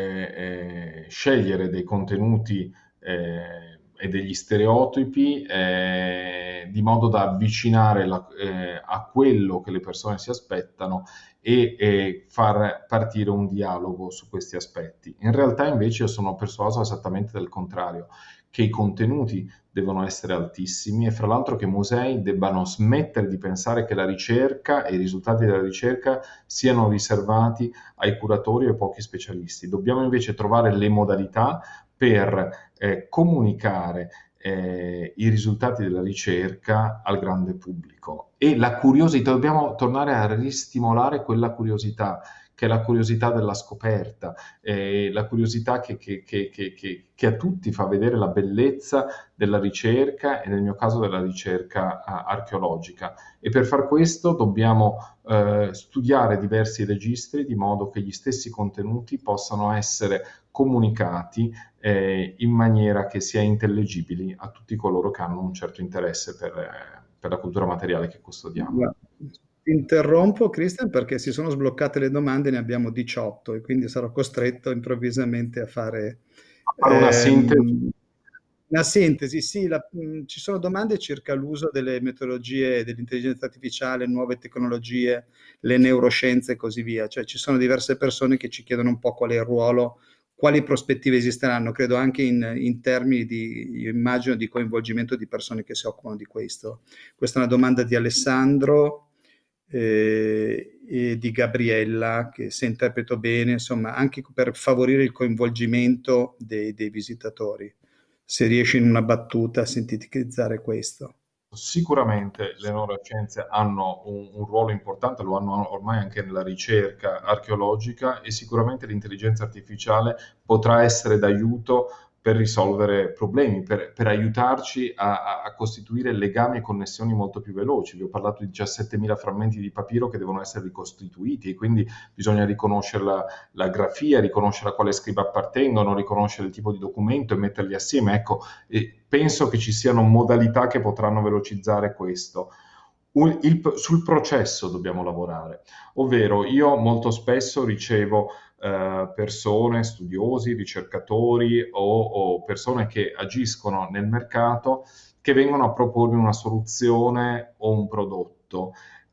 scegliere dei contenuti e degli stereotipi di modo da avvicinare a quello che le persone si aspettano e far partire un dialogo su questi aspetti. In realtà invece io sono persuaso esattamente del contrario, che i contenuti devono essere altissimi e fra l'altro che i musei debbano smettere di pensare che la ricerca e i risultati della ricerca siano riservati ai curatori e ai pochi specialisti. Dobbiamo invece trovare le modalità per comunicare i risultati della ricerca al grande pubblico e la curiosità, dobbiamo tornare a ristimolare quella curiosità che è la curiosità della scoperta, la curiosità che a tutti fa vedere la bellezza della ricerca e nel mio caso della ricerca archeologica. E per far questo dobbiamo studiare diversi registri di modo che gli stessi contenuti possano essere comunicati in maniera che sia intellegibili a tutti coloro che hanno un certo interesse per la cultura materiale che custodiamo. Ti interrompo, Christian, perché si sono sbloccate le domande, ne abbiamo 18 e quindi sarò costretto improvvisamente a fare Una sintesi. una sintesi. Sì, ci sono domande circa l'uso delle metodologie dell'intelligenza artificiale, nuove tecnologie, le neuroscienze e così via. Cioè ci sono diverse persone che ci chiedono un po' qual è il ruolo, quali prospettive esisteranno, credo anche in termini io immagino, di coinvolgimento di persone che si occupano di questo. Questa è una domanda di Alessandro e di Gabriella, che se interpreto bene, insomma, anche per favorire il coinvolgimento dei visitatori. Se riesci in una battuta a sintetizzare questo. Sicuramente le neuroscienze hanno un ruolo importante, lo hanno ormai anche nella ricerca archeologica e sicuramente l'intelligenza artificiale potrà essere d'aiuto per risolvere problemi, per aiutarci a costituire legami e connessioni molto più veloci. Vi ho parlato di 17.000 frammenti di papiro che devono essere ricostituiti, e quindi bisogna riconoscere la grafia, riconoscere a quale scriba appartengono, riconoscere il tipo di documento e metterli assieme. Ecco, penso che ci siano modalità che potranno velocizzare questo. Sul processo dobbiamo lavorare, ovvero io molto spesso ricevo persone, studiosi, ricercatori o persone che agiscono nel mercato che vengono a propormi una soluzione o un prodotto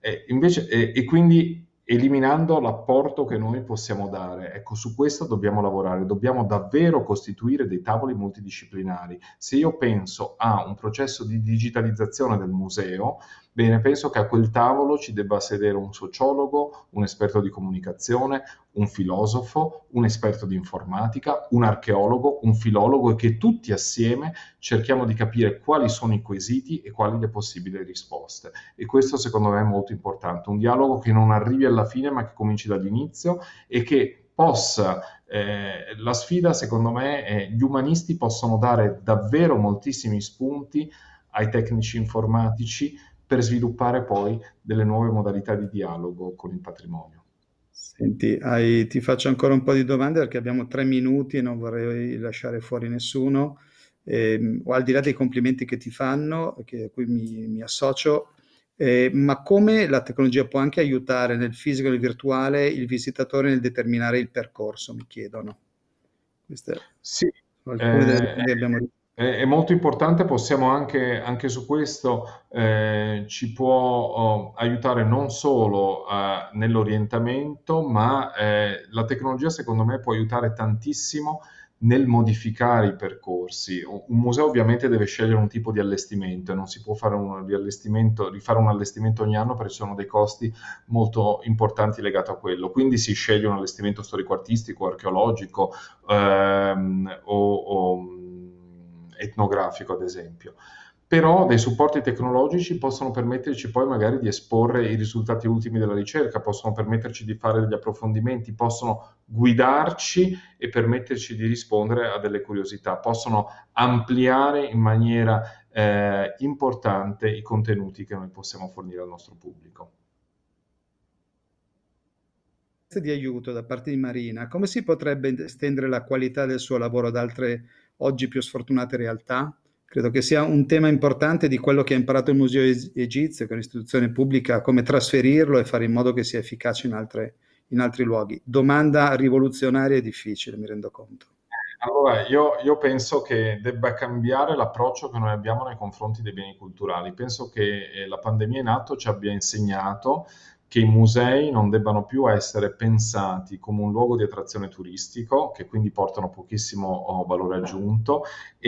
e quindi eliminando l'apporto che noi possiamo dare. Ecco, su questo dobbiamo lavorare, dobbiamo davvero costituire dei tavoli multidisciplinari. Se io penso a un processo di digitalizzazione del museo, bene, penso che a quel tavolo ci debba sedere un sociologo, un esperto di comunicazione, un filosofo, un esperto di informatica, un archeologo, un filologo, e che tutti assieme cerchiamo di capire quali sono i quesiti e quali le possibili risposte. E questo secondo me è molto importante, un dialogo che non arrivi alla fine ma che cominci dall'inizio e che possa, la sfida secondo me, gli umanisti possono dare davvero moltissimi spunti ai tecnici informatici per sviluppare poi delle nuove modalità di dialogo con il patrimonio. Senti, ti faccio ancora un po' di domande perché abbiamo 3 minuti e non vorrei lasciare fuori nessuno. O al di là dei complimenti che ti fanno, a cui mi associo, ma come la tecnologia può anche aiutare nel fisico e nel virtuale il visitatore nel determinare il percorso, mi chiedono. Queste Sì, sono alcune delle domande che abbiamo ricevuto. è molto importante, possiamo anche su questo, ci può aiutare non solo nell'orientamento, ma la tecnologia secondo me può aiutare tantissimo nel modificare i percorsi. Un museo ovviamente deve scegliere un tipo di allestimento e non si può fare rifare un allestimento ogni anno perché ci sono dei costi molto importanti legati a quello. Quindi si sceglie un allestimento storico-artistico, archeologico, o etnografico, ad esempio. Però dei supporti tecnologici possono permetterci poi magari di esporre i risultati ultimi della ricerca, possono permetterci di fare degli approfondimenti, possono guidarci e permetterci di rispondere a delle curiosità, possono ampliare in maniera importante i contenuti che noi possiamo fornire al nostro pubblico. Di aiuto da parte di Marina, come si potrebbe estendere la qualità del suo lavoro ad altre oggi più sfortunate realtà? Credo che sia un tema importante di quello che ha imparato il Museo Egizio, che è un'istituzione pubblica, come trasferirlo e fare in modo che sia efficace in altri luoghi. Domanda rivoluzionaria e difficile, mi rendo conto. Allora, io penso che debba cambiare l'approccio che noi abbiamo nei confronti dei beni culturali. Penso che la pandemia in atto ci abbia insegnato che i musei non debbano più essere pensati come un luogo di attrazione turistico, che quindi portano pochissimo valore aggiunto,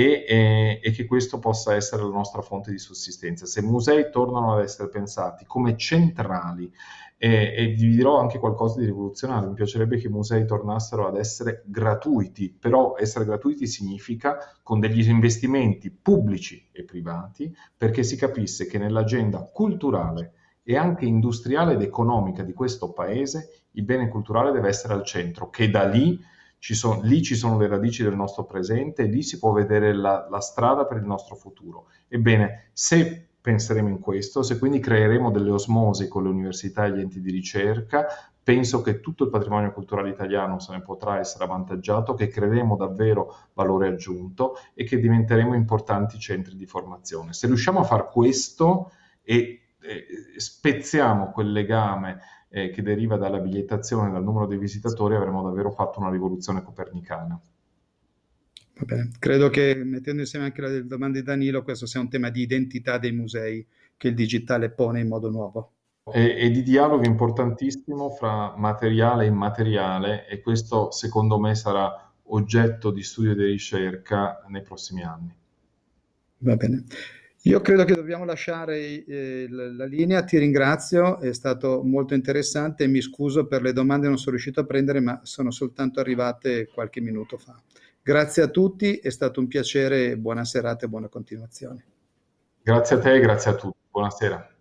e che questo possa essere la nostra fonte di sussistenza. Se i musei tornano ad essere pensati come centrali, e vi dirò anche qualcosa di rivoluzionario, mi piacerebbe che i musei tornassero ad essere gratuiti, però essere gratuiti significa con degli investimenti pubblici e privati, perché si capisse che nell'agenda culturale e anche industriale ed economica di questo paese il bene culturale deve essere al centro, che da lì ci sono le radici del nostro presente, e lì si può vedere la strada per il nostro futuro. Ebbene, se penseremo in questo, se quindi creeremo delle osmosi con le università e gli enti di ricerca, penso che tutto il patrimonio culturale italiano se ne potrà essere avvantaggiato, che creeremo davvero valore aggiunto e che diventeremo importanti centri di formazione. Se riusciamo a far questo e spezziamo quel legame che deriva dalla bigliettazione, dal numero dei visitatori, avremo davvero fatto una rivoluzione copernicana. Va bene. Credo che mettendo insieme anche la domanda di Danilo, questo sia un tema di identità dei musei che il digitale pone in modo nuovo. E di dialogo importantissimo fra materiale e immateriale, e questo secondo me sarà oggetto di studio e di ricerca nei prossimi anni. Va bene. Io credo che dobbiamo lasciare la linea, ti ringrazio, è stato molto interessante e mi scuso per le domande che non sono riuscito a prendere, ma sono soltanto arrivate qualche minuto fa. Grazie a tutti, è stato un piacere, buona serata e buona continuazione. Grazie a te e grazie a tutti. Buonasera.